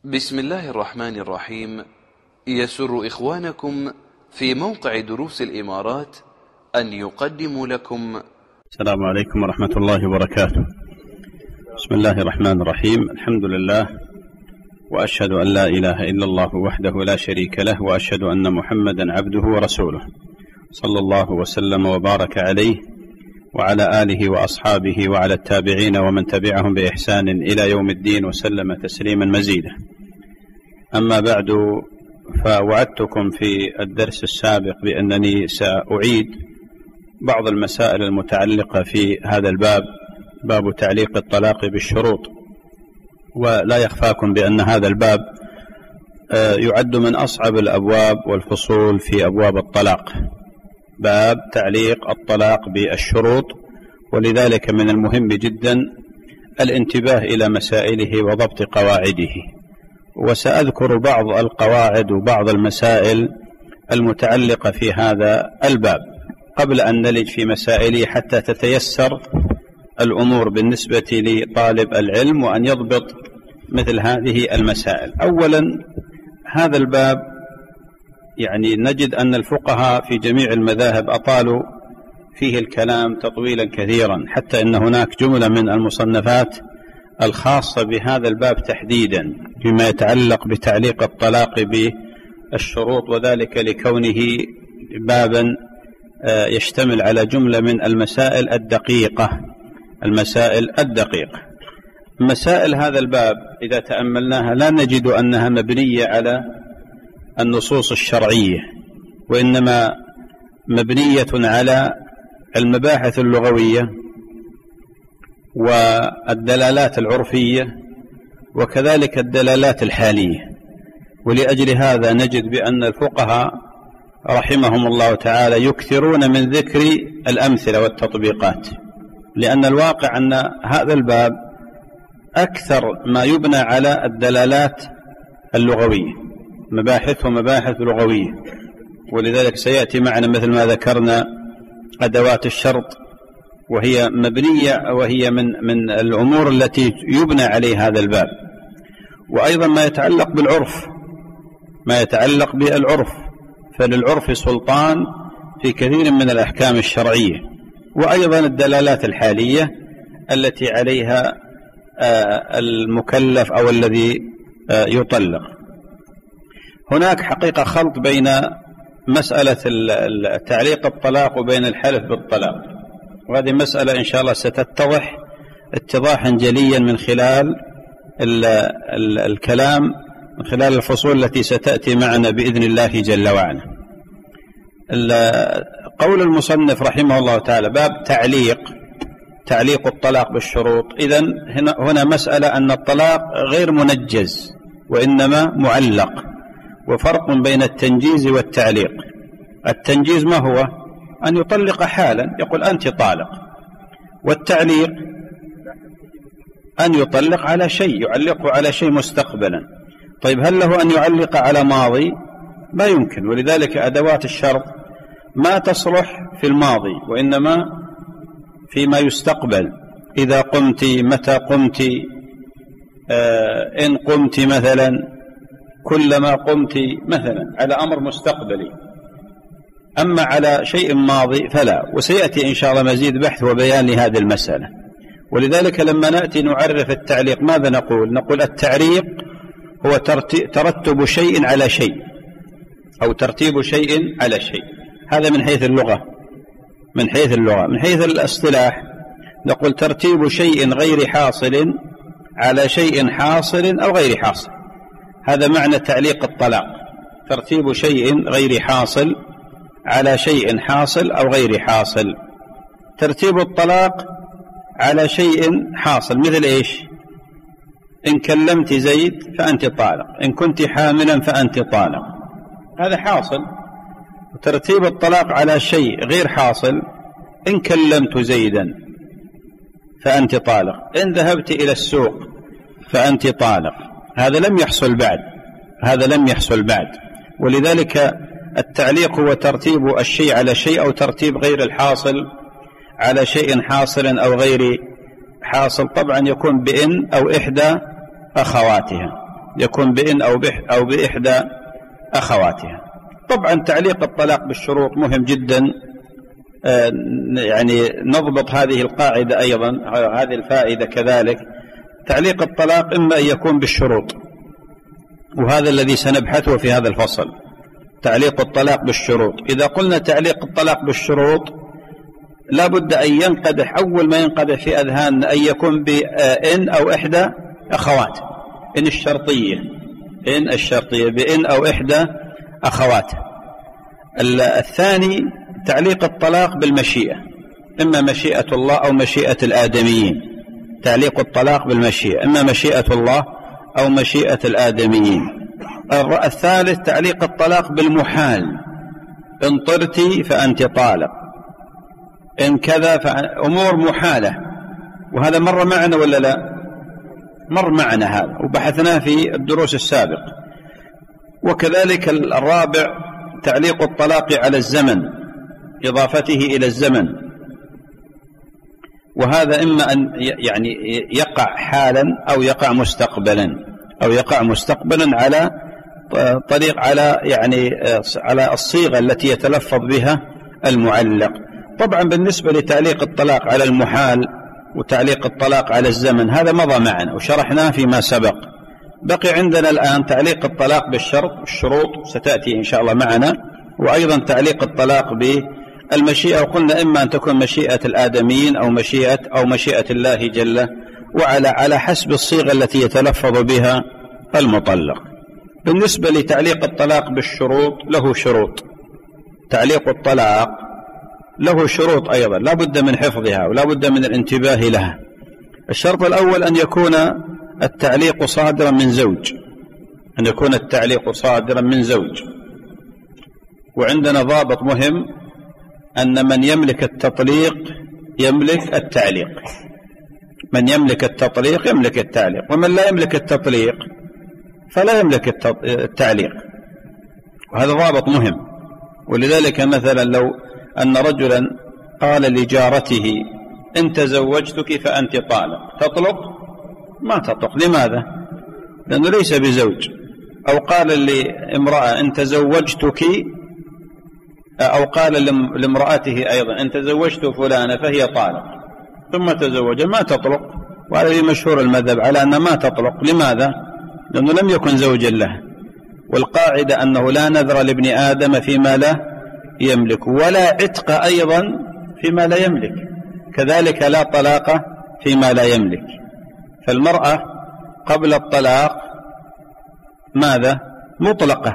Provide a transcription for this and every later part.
بسم الله الرحمن الرحيم. يسر إخوانكم في موقع دروس الإمارات أن يقدموا لكم. السلام عليكم ورحمة الله وبركاته. بسم الله الرحمن الرحيم. الحمد لله، وأشهد أن لا إله إلا الله وحده لا شريك له، وأشهد أن محمدا عبده ورسوله، صلى الله وسلم وبارك عليه وعلى آله وأصحابه وعلى التابعين ومن تبعهم بإحسان إلى يوم الدين، وسلم تسليما مزيدا. أما بعد، فوعدتكم في الدرس السابق بأنني سأعيد بعض المسائل المتعلقة في هذا الباب، باب تعليق الطلاق بالشروط. ولا يخفاكم بأن هذا الباب يعد من أصعب الأبواب والفصول في أبواب الطلاق، باب تعليق الطلاق بالشروط، ولذلك من المهم جدا الانتباه إلى مسائله وضبط قواعده. وسأذكر بعض القواعد وبعض المسائل المتعلقة في هذا الباب قبل أن نلج في مسائله، حتى تتيسر الأمور بالنسبة لطالب العلم وأن يضبط مثل هذه المسائل. أولا، هذا الباب يعني نجد أن الفقهاء في جميع المذاهب أطالوا فيه الكلام تطويلا كثيرا، حتى إن هناك جملة من المصنفات الخاصة بهذا الباب تحديدا فيما يتعلق بتعليق الطلاق بالشروط، وذلك لكونه بابا يشتمل على جملة من المسائل الدقيقة. مسائل هذا الباب إذا تأملناها لا نجد أنها مبنية على النصوص الشرعية، وإنما مبنية على المباحث اللغوية والدلالات العرفية وكذلك الدلالات الحالية. ولأجل هذا نجد بأن الفقهاء رحمهم الله تعالى يكثرون من ذكر الأمثلة والتطبيقات، لأن الواقع أن هذا الباب أكثر ما يبنى على الدلالات اللغوية، مباحث لغوية. ولذلك سيأتي معنا مثل ما ذكرنا أدوات الشرط، وهي مبنية وهي من الأمور التي يبنى عليها هذا الباب. وأيضا ما يتعلق بالعرف، فللعرف سلطان في كثير من الأحكام الشرعية، وأيضا الدلالات الحالية التي عليها المكلف أو الذي يطلق. هناك حقيقة خلط بين مسألة تعليق الطلاق وبين الحلف بالطلاق، وهذه مسألة إن شاء الله ستتضح اتضاحا جليا من خلال الكلام، من خلال الفصول التي ستأتي معنا بإذن الله جل وعلا. قول المصنف رحمه الله تعالى باب تعليق الطلاق بالشروط. إذن هنا مسألة أن الطلاق غير منجز وإنما معلق، وفرق بين التنجيز والتعليق. التنجيز ما هو؟ أن يطلق حالا، يقول أنت طالق. والتعليق أن يطلق على شيء، يعلقه على شيء مستقبلا. طيب، هل له أن يعلق على ماضي؟ لا يمكن. ولذلك أدوات الشرط ما تصلح في الماضي، وإنما فيما يستقبل. إذا قمت، متى قمت، إن قمت مثلا، كلما قمت مثلا، على أمر مستقبلي. أما على شيء ماضي فلا. وسيأتي إن شاء الله مزيد بحث وبيان لهذه المسألة. ولذلك لما نأتي نعرف التعليق ماذا نقول؟ نقول التعليق هو ترتب شيء على شيء، أو ترتيب شيء على شيء. هذا من حيث اللغة. من حيث الاصطلاح نقول ترتيب شيء غير حاصل على شيء حاصل أو غير حاصل. هذا معنى تعليق الطلاق، ترتيب شيء غير حاصل على شيء حاصل أو غير حاصل. ترتيب الطلاق على شيء حاصل مثل إيش؟ إن كلمت زيد فأنت طالق، إن كنت حاملا فأنت طالق، هذا حاصل. وترتيب الطلاق على شيء غير حاصل: إن كلمت زيدا فأنت طالق، إن ذهبت إلى السوق فأنت طالق. هذا لم يحصل بعد. ولذلك التعليق هو ترتيب الشيء على شيء، أو ترتيب غير الحاصل على شيء حاصل أو غير حاصل. طبعا يكون بإن أو إحدى أخواتها. يكون بإن أو بإحدى أخواتها. طبعا تعليق الطلاق بالشروط مهم جدا، يعني نضبط هذه القاعدة أيضا، هذه الفائدة كذلك. تعليق الطلاق إما أن يكون بالشروط، وهذا الذي سنبحثه في هذا الفصل، تعليق الطلاق بالشروط. إذا قلنا تعليق الطلاق بالشروط لا بد أن ينقدح، أول ما ينقدح في أذهاننا أن يكون بإن أو إحدى أخواته، إن الشرطية، إن الشرطية بإن أو إحدى أخواته. الثاني تعليق الطلاق بالمشيئة، إما مشيئة الله أو مشيئة الآدميين. تعليق الطلاق بالمشيئة، إما مشيئة الله أو مشيئة الآدميين. الثالث تعليق الطلاق بالمحال، إن طرتي فأنت طالق، إن كذا أمور محالة، وهذا مر معنا ولا لا؟ مر معنا هذا وبحثناه في الدروس السابقة. وكذلك الرابع تعليق الطلاق على الزمن، إضافته إلى الزمن، وهذا إما أن يعني يقع حالا أو يقع مستقبلا على طريق على الصيغة التي يتلفظ بها المعلق. طبعا بالنسبة لتعليق الطلاق على المحال وتعليق الطلاق على الزمن هذا مضى معنا وشرحناه فيما سبق. بقي عندنا الآن تعليق الطلاق بالشروط ستأتي إن شاء الله معنا، وأيضا تعليق الطلاق بالمشيئة، وقلنا إما أن تكون مشيئة الآدميين أو مشيئة الله جل وعلا على حسب الصيغة التي يتلفظ بها المطلق. بالنسبة لتعليق الطلاق بالشروط له شروط، تعليق الطلاق له شروط أيضا لا بد من حفظها ولا بد من الانتباه لها. الشرط الأول أن يكون التعليق صادرا من زوج، أن يكون التعليق صادرا من زوج. وعندنا ضابط مهم أن من يملك التطليق يملك التعليق، من يملك التطليق يملك التعليق، ومن لا يملك التطليق فلا يملك التعليق، وهذا ضابط مهم. ولذلك مثلا لو أن رجلا قال لجارته إن تزوجتك فأنت طالق، تطلق؟ ما تطلق. لماذا؟ لأنه ليس بزوج. أو قال لامرأة إن تزوجتك، أو قال لامرأته أيضا إن تزوجت فلانة فهي طالق، ثم تزوج، ما تطلق. وهذا مشهور المذهب على أن ما تطلق. لماذا؟ لأنه لم يكن زوجا له. والقاعدة أنه لا نذر لابن آدم فيما لا يملك، ولا عتق أيضا فيما لا يملك، كذلك لا طلاق فيما لا يملك. فالمرأة قبل الطلاق ماذا؟ مطلقة،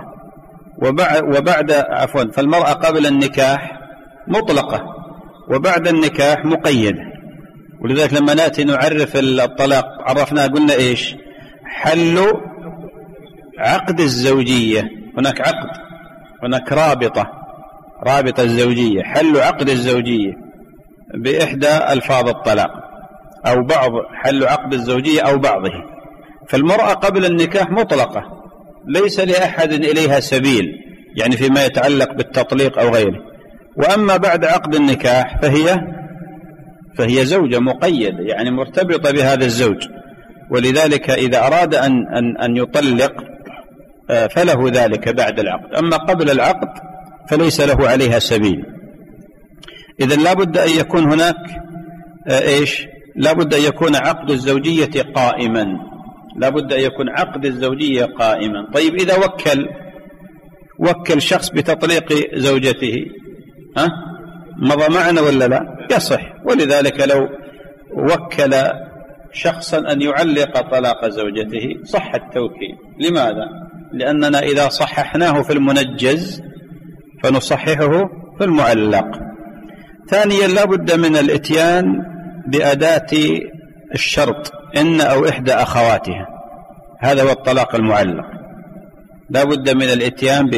فالمرأة قبل النكاح مطلقة، وبعد النكاح مقيدة. ولذلك لما نأتي نعرف الطلاق عرفناه قلنا إيش؟ حل عقد الزوجية، هناك عقد، هناك رابطة الزوجية، حل عقد الزوجية بإحدى ألفاظ الطلاق أو بعض، حل عقد الزوجية أو بعضه. فالمرأة قبل النكاح مطلقة ليس لأحد إليها سبيل، يعني فيما يتعلق بالتطليق أو غيره. وأما بعد عقد النكاح فهي زوجة مقيدة، يعني مرتبطة بهذا الزوج. ولذلك إذا أراد أن يطلق فله ذلك بعد العقد، أما قبل العقد فليس له عليها سبيل. إذن لا بد أن يكون هناك إيش؟ لا بد أن يكون عقد الزوجية قائما، لا بد أن يكون عقد الزوجية قائما. طيب إذا وكل شخص بتطليق زوجته مضى معنا ولا لا؟ يصح. ولذلك لو وكل شخصا أن يعلق طلاق زوجته صح التوكيل. لماذا؟ لأننا إذا صححناه في المنجز فنصححه في المعلق. ثانيا لا بد من الاتيان بأداة الشرط إن أو إحدى أخواتها، هذا هو الطلاق المعلق. لا بد من الاتيان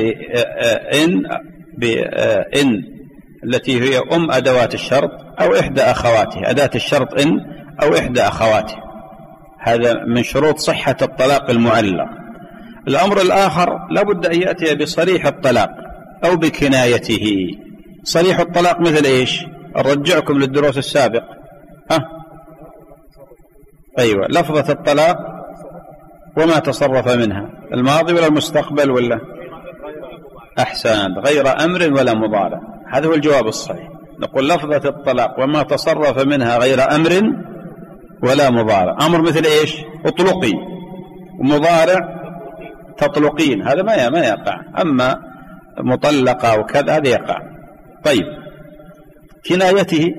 بإن التي هي أدوات الشرط أو إحدى أخواتها، أداة الشرط إن أو إحدى أخواتها، هذا من شروط صحة الطلاق المعلق. الأمر الآخر لا بد أن يأتي بصريح الطلاق أو بكنايته. صريح الطلاق مثل إيش؟ أرجعكم للدروس السابق. أيوة، لفظة الطلاق وما تصرف منها، الماضي ولا المستقبل ولا؟ أحسن، غير أمر ولا مضارع، هذا هو الجواب الصحيح. نقول لفظة الطلاق وما تصرف منها غير أمر ولا مضارع. أمر مثل إيش؟ اطلقي، ومضارع تطلقين، هذا ما يقع. أما مطلقة وكذا هذا يقع. طيب كنايته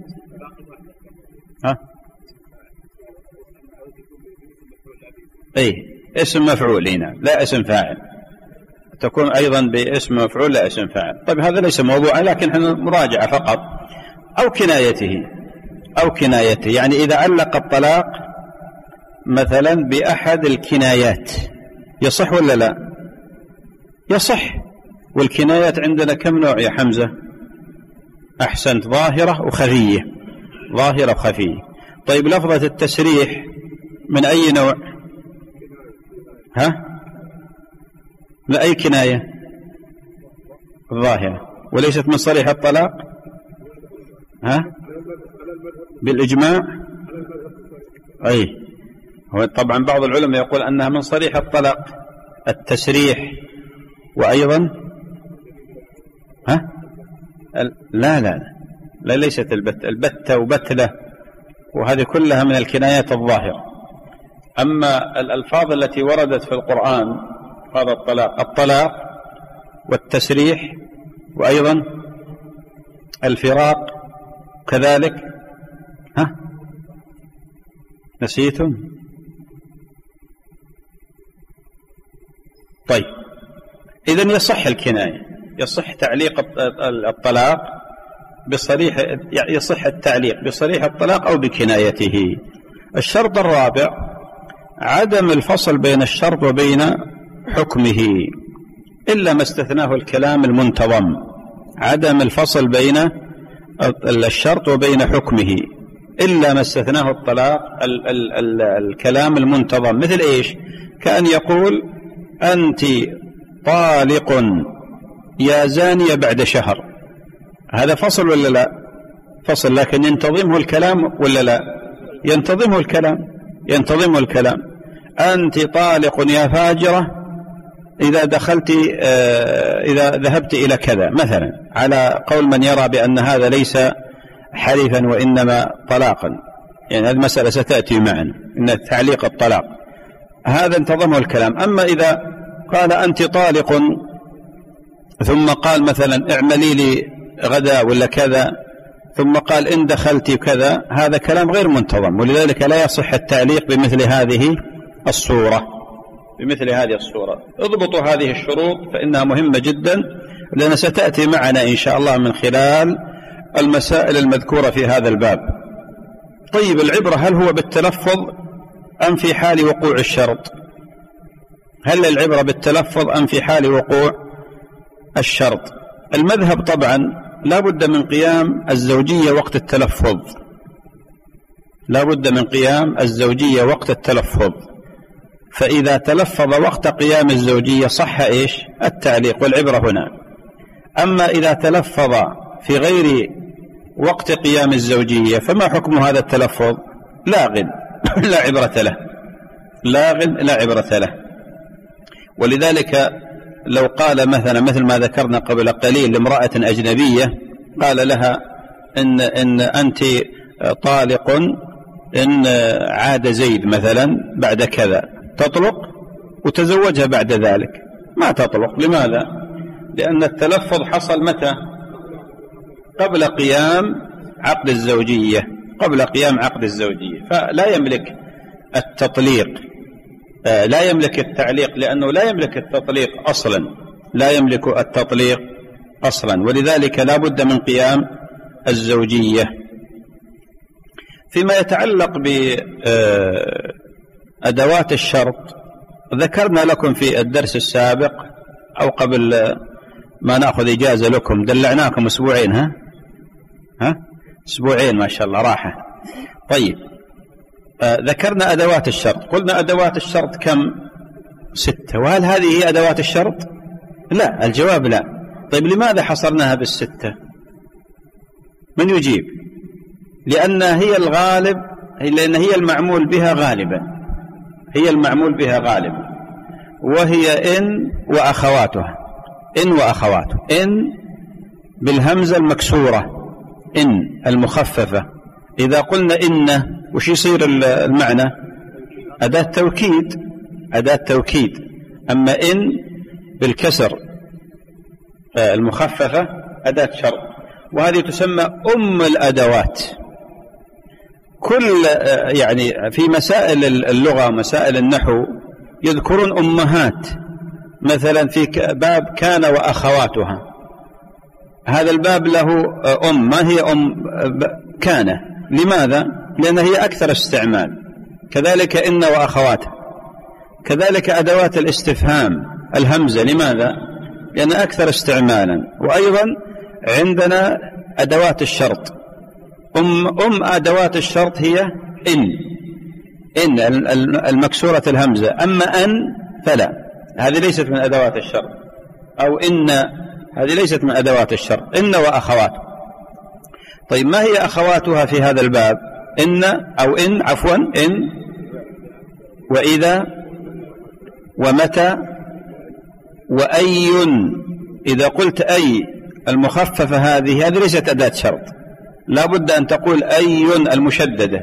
اسم مفعول هنا، لا اسم فاعل، تكون أيضا باسم مفعول لا اسم فاعل. طيب هذا ليس موضوعا، لكن احنا مراجعة فقط. أو كنايته يعني إذا علق الطلاق مثلا بأحد الكنايات يصح ولا لا؟ يصح. والكنايات عندنا كم نوع يا حمزة؟ أحسنت، ظاهرة وخفية. ظاهرة وخفية. طيب لفظة التسريح من أي نوع؟ لا، أي كناية؟ الظاهرة، وليست من صريح الطلاق. بالإجماع. هو طبعا بعض العلماء يقول أنها من صريح الطلاق التسريح، وأيضا لا ليست البتة وبتلة، وهذه كلها من الكنايات الظاهرة. أما الألفاظ التي وردت في القرآن هذا الطلاق والتسريح وأيضا الفراق كذلك. نسيتم؟ طيب إذن يصح الكناية، يصح تعليق الطلاق بصريح، يصح التعليق بصريح الطلاق أو بكنايته. الشرط الرابع عدم الفصل بين الشرط وبين حكمه إلا ما استثناه الكلام المنتظم. عدم الفصل بين الشرط وبين حكمه إلا ما استثناه الطلاق الكلام المنتظم. مثل إيش؟ كأن يقول أنت طالق يا زانية بعد شهر، هذا فصل ولا لا؟ فصل، لكن ينتظمه الكلام ولا لا؟ ينتظمه الكلام. أنت طالق يا فاجرة إذا ذهبت إلى كذا مثلا، على قول من يرى بأن هذا ليس حلفا وإنما طلاقا، يعني هذه المسألة ستأتي معنا إن تعليق الطلاق هذا انتظمه الكلام. أما إذا قال أنت طالق ثم قال مثلا اعملي لي غدا ولا كذا، ثم قال إن دخلت كذا، هذا كلام غير منتظم، ولذلك لا يصح التعليق بمثل هذه الصورة. اضبطوا هذه الشروط فإنها مهمة جدا، لأنها ستأتي معنا إن شاء الله من خلال المسائل المذكورة في هذا الباب. طيب العبرة هل هو بالتلفظ أم في حال وقوع الشرط؟ هل العبرة بالتلفظ أم في حال وقوع الشرط؟ المذهب طبعا لا بد من قيام الزوجية وقت التلفظ، وقت التلفظ. فإذا تلفظ وقت قيام الزوجية صح إيش؟ التعليق والعبرة هنا. أما إذا تلفظ في غير وقت قيام الزوجية فما حكم هذا التلفظ؟ لاغ لا عبرة له. ولذلك لو قال مثل ما ذكرنا قبل قليل لامرأة أجنبية، قال لها إن أنت طالق إن عاد زيد مثلا بعد كذا، تطلق وتزوجها بعد ذلك؟ ما تطلق. لماذا؟ لأن التلفظ حصل متى؟ قبل قيام عقد الزوجية، فلا يملك التطليق، لا يملك التعليق، لأنه لا يملك التطليق أصلا، ولذلك لا بد من قيام الزوجية. فيما يتعلق بأدوات الشرط ذكرنا لكم في الدرس السابق أو قبل ما نأخذ إجازة لكم، دلعناكم أسبوعين، أسبوعين ما شاء الله راحة. طيب ذكرنا أدوات الشرط، قلنا أدوات الشرط كم؟ 6. وهل هذه هي أدوات الشرط؟ لا، الجواب لا. طيب لماذا حصرناها بال6؟ من يجيب؟ لأن هي الغالب، لأن هي المعمول بها غالبا، هي المعمول بها غالبا، وهي إن وأخواتها. إن وأخواته، إن بالهمزة المكسورة، إن المخففة. إذا قلنا إن وش يصير المعنى؟ أداة توكيد، أداة توكيد. أما إن بالكسر المخففة أداة شرط، وهذه تسمى أم الأدوات. كل يعني في مسائل اللغة ومسائل النحو يذكرون أمهات، مثلا في باب كان وأخواتها، هذا الباب له أم. ما هي أم كان؟ لماذا؟ لأن هي أكثر استعمال. كذلك إن وأخواتها. كذلك أدوات الاستفهام الهمزة، لماذا؟ لأن أكثر استعمالا. وأيضا عندنا أدوات الشرط، أم أدوات الشرط هي إن المكسورة الهمزة. أما أن فلا، هذه ليست من أدوات الشرط. أو إن هذه ليست من أدوات الشرط. إن وأخواته. طيب ما هي أخواتها في هذا الباب؟ إن أو إن، عفوا، إن وإذا ومتى وأي. إذا قلت أي المخففة هذه ليست أداة شرط، لا بد أن تقول أي المشددة.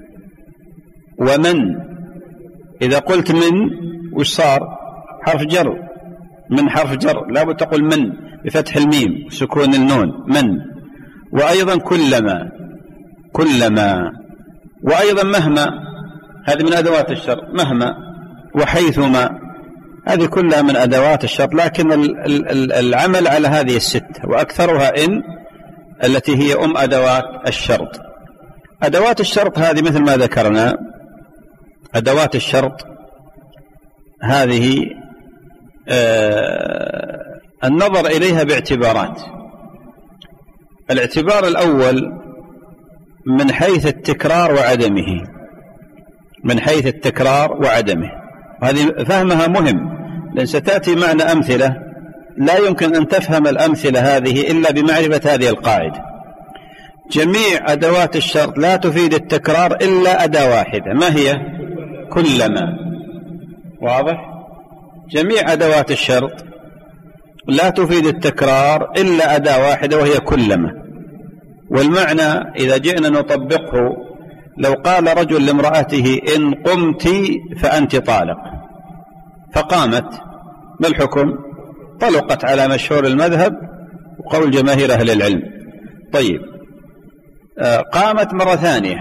ومن، إذا قلت من وش صار؟ حرف جر، من حرف جر، لا بد تقول من بفتح الميم سكون النون، من. وأيضا كلما، كلما. وأيضا مهما، هذه من أدوات الشرط، مهما وحيثما، هذه كلها من أدوات الشرط. لكن العمل على هذه الستة، وأكثرها إن التي هي أم أدوات الشرط. أدوات الشرط هذه مثل ما ذكرنا، أدوات الشرط هذه النظر إليها باعتبارات. الاعتبار الأول من حيث التكرار وعدمه، من حيث التكرار وعدمه. هذه فهمها مهم، لأن ستأتي معنا أمثلة لا يمكن أن تفهم الأمثلة هذه إلا بمعرفة هذه القاعدة. جميع أدوات الشرط لا تفيد التكرار إلا أداة واحدة، ما هي؟ كلما. واضح؟ جميع أدوات الشرط لا تفيد التكرار إلا أداة واحدة وهي كلما. والمعنى إذا جئنا نطبقه، لو قال رجل لامرأته إن قمت فأنت طالق، فقامت، ما الحكم؟ طلقت على مشهور المذهب وقول جماهير أهل العلم. طيب قامت مرة ثانية،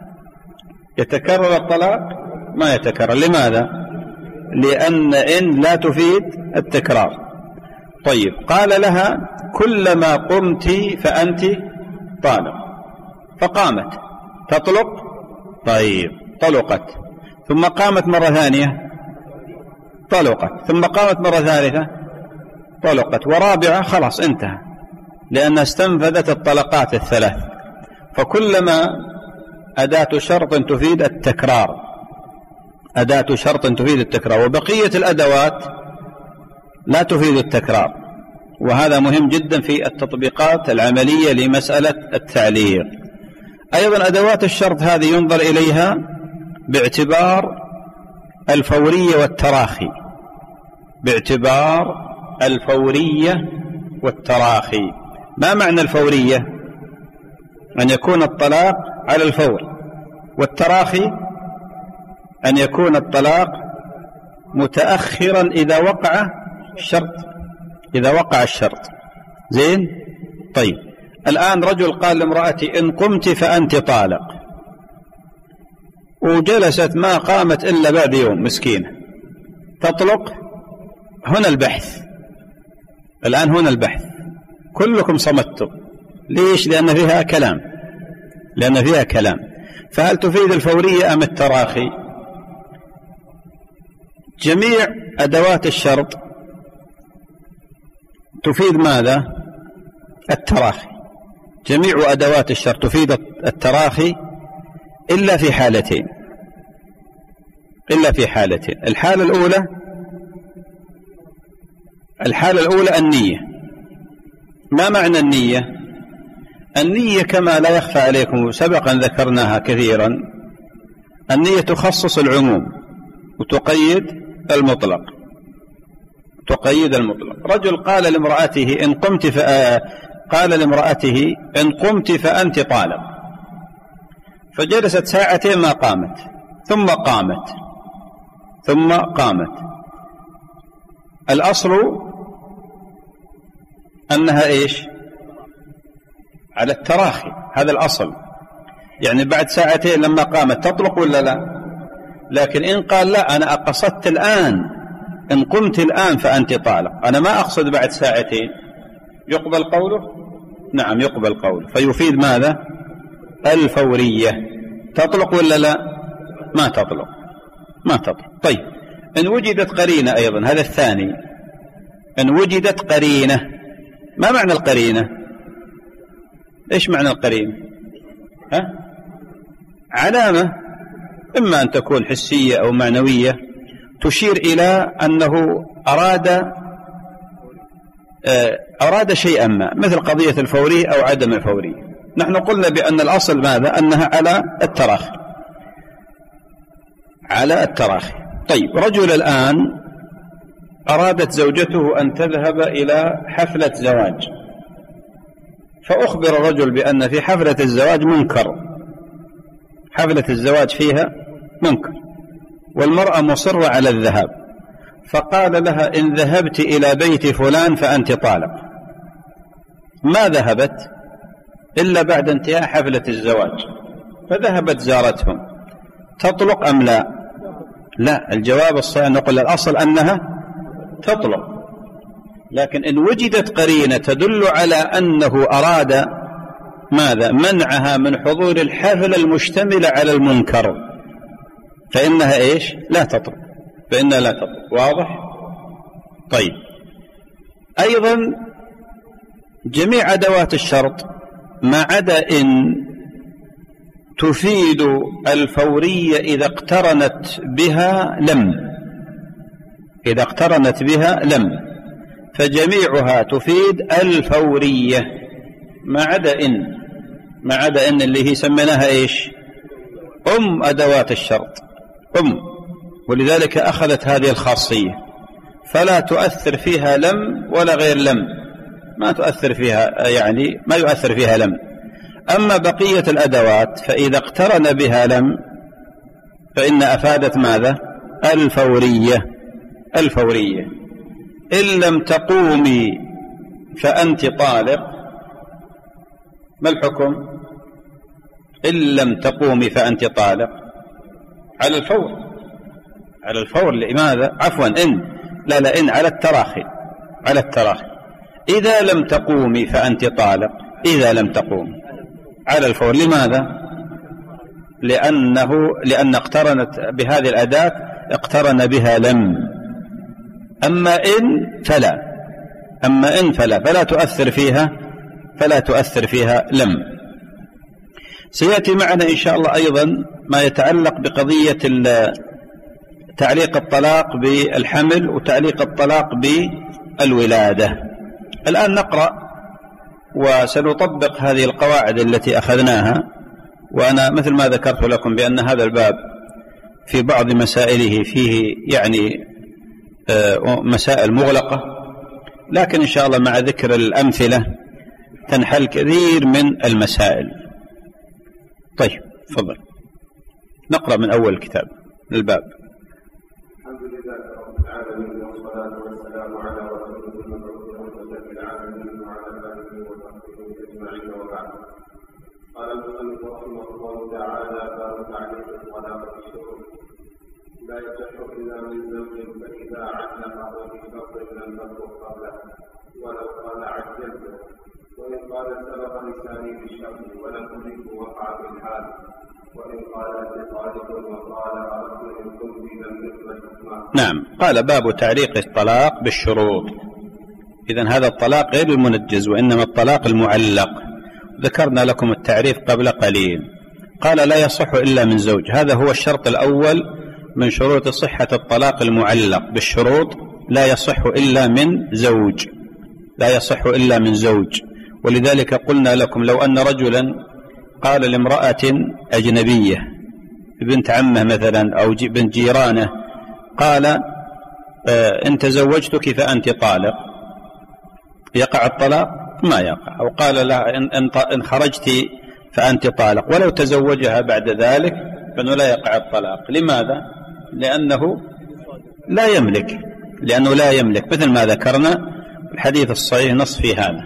يتكرر الطلاق؟ ما يتكرر. لماذا؟ لأن إن لا تفيد التكرار. طيب قال لها كلما قمت فأنت طالق، فقامت، تطلق؟ طيب طلقت، ثم قامت مرة ثانية، طلقت، ثم قامت مرة ثالثة، طلقت، ورابعة خلاص انتهى، لأنها استنفذت الطلقات الثلاث. فكلما أداة شرط تفيد التكرار، أداة شرط تفيد التكرار، وبقية الأدوات لا تفيد التكرار. وهذا مهم جدا في التطبيقات العملية لمسألة التعليق. أيضا أدوات الشرط هذه ينظر إليها باعتبار الفورية والتراخي، باعتبار الفورية والتراخي. ما معنى الفورية؟ أن يكون الطلاق على الفور، والتراخي أن يكون الطلاق متأخرا إذا وقع الشرط، إذا وقع الشرط. زين؟ طيب الآن رجل قال لامرأتي إن قمت فأنت طالق، وجلست ما قامت إلا بعد يوم، مسكينة، تطلق. هنا البحث، الآن هنا البحث، كلكم صمتوا. ليش؟ لأن فيها كلام، لأن فيها كلام. فهل تفيد الفورية أم التراخي؟ جميع أدوات الشرط تفيد ماذا؟ التراخي. جميع أدوات الشرط تفيد التراخي إلا في حالتين، إلا في حالتين. الحالة الأولى النية. ما معنى النية؟ النية كما لا يخفى عليكم سبقا ذكرناها كثيرا، النية تخصص العموم، وتقيد المطلق. تقيد المطلق. رجل قال لامرأته إن قمت فأنت طالق، فجلست ساعتين ما قامت، ثم قامت. الأصل أنها إيش؟ على التراخي، هذا الأصل. يعني بعد ساعتين لما قامت تطلق ولا لا؟ لكن إن قال لا، أنا قصدت الآن، إن قمت الآن فأنت طالق، أنا ما أقصد بعد ساعتين، يقبل قوله؟ نعم يقبل قوله. فيفيد ماذا؟ الفورية. تطلق ولا لا؟ ما تطلق. طيب، إن وجدت قرينة أيضا، هذا الثاني. إن وجدت قرينة، ما معنى القرينة؟ إيش معنى القرينة؟ علامة، إما أن تكون حسية أو معنوية، تشير إلى أنه أراد شيئا ما، مثل قضية الفورية أو عدم الفورية. نحن قلنا بأن الأصل ماذا؟ أنها على التراخي. طيب، رجل الآن أرادت زوجته أن تذهب إلى حفلة زواج، فأخبر الرجل بأن في حفلة الزواج منكر، حفلة الزواج فيها منكر، والمرأة مصرة على الذهاب، فقال لها إن ذهبت إلى بيت فلان فأنت طالق. ما ذهبت إلا بعد انتهاء حفلة الزواج، فذهبت زارتهم، تطلق أم لا؟ لا، الجواب الصحيح نقول الأصل أنها تطلق. لكن إن وجدت قرينة تدل على أنه أراد ماذا؟ منعها من حضور الحفلة المشتملة على المنكر، فإنها إيش؟ لا تطلق. واضح؟ طيب، أيضا جميع أدوات الشرط ما عدا إن تفيد الفورية إذا اقترنت بها لم، فجميعها تفيد الفورية ما عدا إن اللي هي سميناها إيش؟ أدوات الشرط، ولذلك أخذت هذه الخاصية، فلا تؤثر فيها لم ولا غير لم، ما تؤثر فيها، يعني ما يؤثر فيها لم. أما بقية الأدوات فإذا اقترن بها لم فإن أفادت ماذا؟ الفورية. إن لم تقومي فأنت طالق، ما الحكم؟ إن لم تقومي فأنت طالق على الفور. لماذا؟ عفوا، إن على التراخي. إذا لم تقومي فأنت طالق، إذا لم تقومي على الفور. لماذا؟ لأن اقترنت بهذه الأداة، اقترن بها لم. أما إن فلا تؤثر فيها لم. سيأتي معنا إن شاء الله أيضا ما يتعلق بقضية تعليق الطلاق بالحمل وتعليق الطلاق بالولادة. الآن نقرأ وسنطبق هذه القواعد التي أخذناها. وأنا مثل ما ذكرت لكم بأن هذا الباب في بعض مسائله فيه يعني مسائل مغلقة، لكن إن شاء الله مع ذكر الأمثلة تنحل كثير من المسائل. طيب، تفضل نقرأ من أول الكتاب الباب. الحمد لله رب العالمين، والصلاة والسلام على رسوله المبعوث رحمة للعالمين وعلى آله وصحبه أجمعين، وبعد. قال المصنف رحمه الله تعالى: باب تعليق الطلاق بالشروط. لا يصح إلا من زوج، فإذا علقه بشرط لم تطلق قبله ولو قال عجلته، وإن قال سبق لساني بالشرط ولم أدركه وقع في الحال، وإن قال بطالق وقال أردت إن كنت لم يثبت حكمه. نعم، قال باب تعليق الطلاق بالشروط. إذن هذا الطلاق غير المنجز، وإنما الطلاق المعلق. ذكرنا لكم التعريف قبل قليل. قال لا يصح إلا من زوج، هذا هو الشرط الأول من شروط صحة الطلاق المعلق بالشروط. لا يصح إلا من زوج. ولذلك قلنا لكم لو أن رجلا قال لامرأة أجنبية بنت عمه مثلا أو بنت جيرانه قال إن تزوجتك فأنت طالق، يقع الطلاق؟ ما يقع. أو قال لها إن خرجت فأنت طالق، ولو تزوجها بعد ذلك فإنه لا يقع الطلاق. لماذا؟ لأنه لا يملك، مثل ما ذكرنا الحديث الصحيح نص في هذا،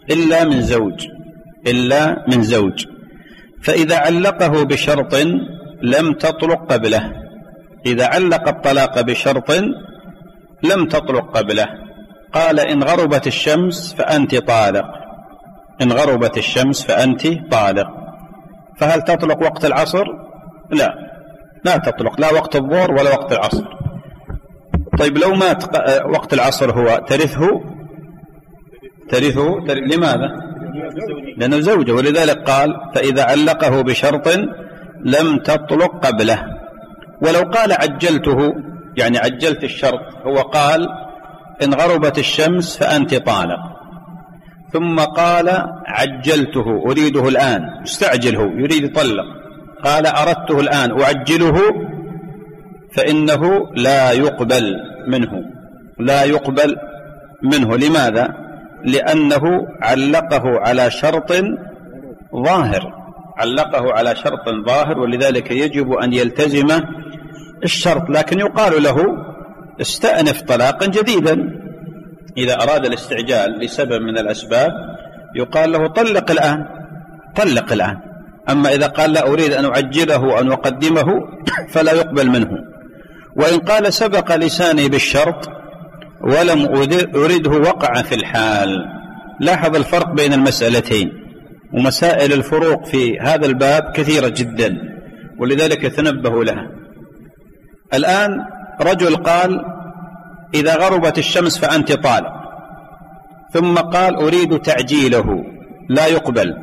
إلا من زوج. فإذا علقه بشرط لم تطلق قبله، إذا علق الطلاق بشرط لم تطلق قبله. قال إن غربت الشمس فأنت طالق، إن غربت الشمس فأنت طالق. فهل تطلق وقت العصر؟ لا تطلق، لا وقت الظهر ولا وقت العصر. طيب لو مات وقت العصر هو ترثه؟ لماذا؟ لأنه زوجه، ولذلك قال فإذا علقه بشرط لم تطلق قبله. ولو قال عجلته، يعني عجلت الشرط، هو قال إن غربت الشمس فأنت طالق، ثم قال عجلته أريده الآن، مستعجله يريد يطلق، قال أردته الآن أعجله، فإنه لا يقبل منه. لماذا؟ لأنه علقه على شرط ظاهر، ولذلك يجب أن يلتزم الشرط. لكن يقال له استأنف طلاقا جديدا، إذا أراد الاستعجال لسبب من الأسباب يقال له طلق الآن. أما إذا قال لا أريد أن أعجله أن أقدمه فلا يقبل منه. وإن قال سبق لساني بالشرط ولم أريده وقع في الحال. لاحظ الفرق بين المسألتين، ومسائل الفروق في هذا الباب كثيرة جدا، ولذلك تنبهوا لها. الآن رجل قال إذا غربت الشمس فأنت طالق، ثم قال أريد تعجيله، لا يقبل.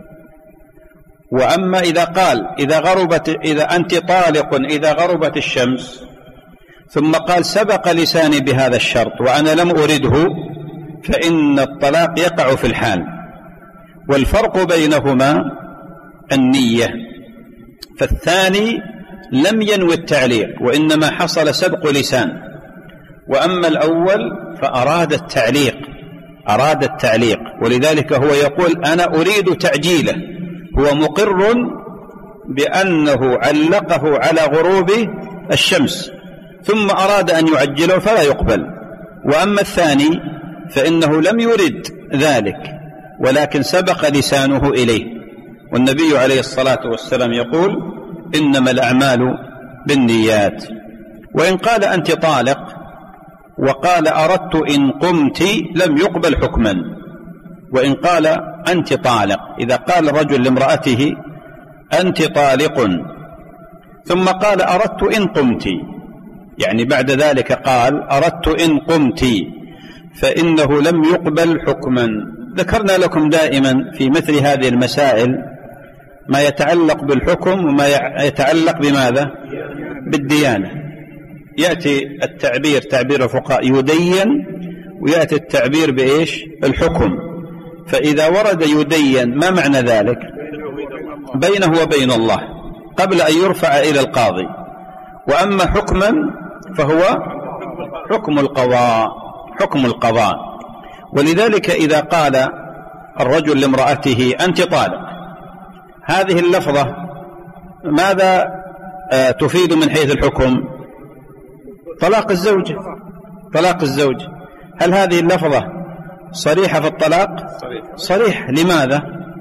وأما إذا قال إذا أنت طالق إذا غربت الشمس، ثم قال سبق لساني بهذا الشرط وأنا لم أرده، فإن الطلاق يقع في الحال. والفرق بينهما النية، فالثاني لم ينوي التعليق وإنما حصل سبق لسان، وأما الأول فأراد التعليق، ولذلك هو يقول أنا أريد تعجيله، هو مقر بأنه علقه على غروب الشمس ثم أراد أن يعجله فلا يقبل. وأما الثاني فإنه لم يرد ذلك ولكن سبق لسانه إليه، والنبي عليه الصلاة والسلام يقول إنما الأعمال بالنيات. وإن قال أنت طالق وقال أردت إن قمت لم يقبل حكما. وإن قال أنت طالق، إذا قال الرجل لامرأته أنت طالق ثم قال أردت إن قمت، يعني بعد ذلك قال أردت إن قمت، فإنه لم يقبل حكما. ذكرنا لكم دائما في مثل هذه المسائل ما يتعلق بالحكم وما يتعلق بماذا؟ بالديانة. يأتي التعبير تعبير الفقهاء يدين، ويأتي التعبير بإيش؟ الحكم. فإذا ورد يدين ما معنى ذلك؟ بينه وبين الله قبل أن يرفع إلى القاضي. وأما حكما فهو حكم القضاء. ولذلك إذا قال الرجل لامرأته أنت طالق، هذه اللفظة ماذا تفيد من حيث الحكم؟ طلاق الزوج. هل هذه اللفظة صريحة في الطلاق؟ صريح. لماذا؟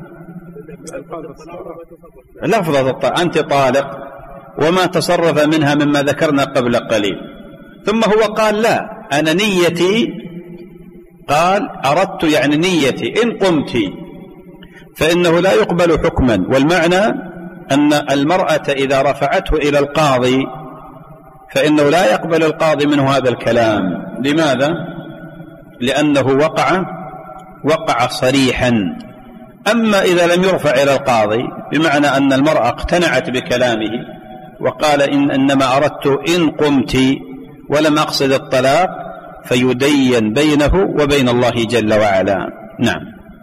لفظة الطلاق أنت طالق وما تصرف منها مما ذكرنا قبل قليل. ثم هو قال لا أنا نيتي، قال أردت يعني نيتي إن قمت، فإنه لا يقبل حكما. والمعنى أن المرأة إذا رفعته إلى القاضي فإنه لا يقبل القاضي منه هذا الكلام. لماذا؟ لأنه وقع صريحا. أما إذا لم يرفع إلى القاضي بمعنى أن المرأة اقتنعت بكلامه وقال إنما أردت إن قمت ولم أقصد الطلاق، فيدين بينه وبين الله جل وعلا. نعم.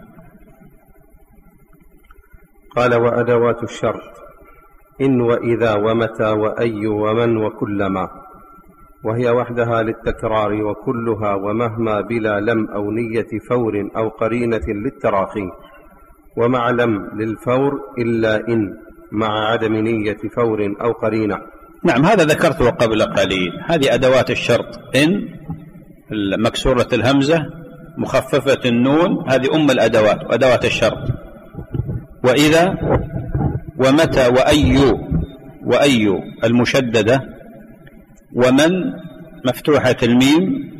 قال وأدوات الشرط إن وإذا ومتى وأي ومن وكلما. وهي وحدها للتكرار وكلها ومهما بلا لم أو نية فور أو قرينة للتراخي، ومع لم للفور إلا إن مع عدم نية فور أو قرينة. نعم، هذا ذكرته قبل قليل. هذه أدوات الشرط: إن، مكسورة الهمزة، مخففة النون، هذه أم الأدوات وأدوات الشرط. وإذا، ومتى، وأي المشددة، ومن مفتوحة الميم،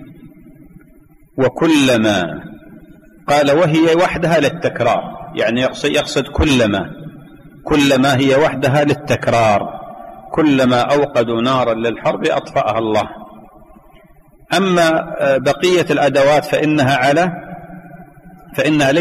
وكلما. قال وهي وحدها للتكرار، يعني يقصد كلما هي وحدها للتكرار، كلما أوقدوا نارا للحرب أطفأها الله. أما بقية الأدوات فإنها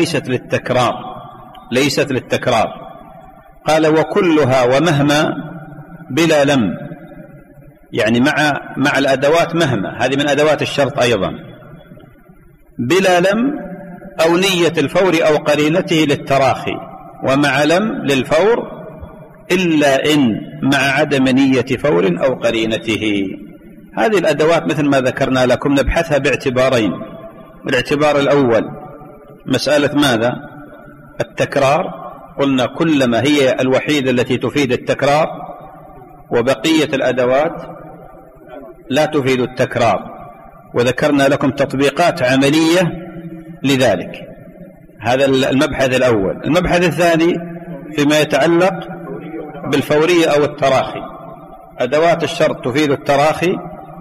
ليست للتكرار. قال وكلها ومهما بلا لم، يعني مع الأدوات مهما، هذه من أدوات الشرط أيضا، بلا لم أو نية الفور أو قرينته للتراخي، ومع لم للفور إلا إن مع عدم نية فور أو قرينته. هذه الأدوات مثل ما ذكرنا لكم نبحثها باعتبارين. الاعتبار الأول مسألة ماذا؟ التكرار. قلنا كلما هي الوحيدة التي تفيد التكرار، وبقية الأدوات لا تفيد التكرار، وذكرنا لكم تطبيقات عملية لذلك. هذا المبحث الأول. المبحث الثاني فيما يتعلق بالفورية أو التراخي. أدوات الشرط تفيد التراخي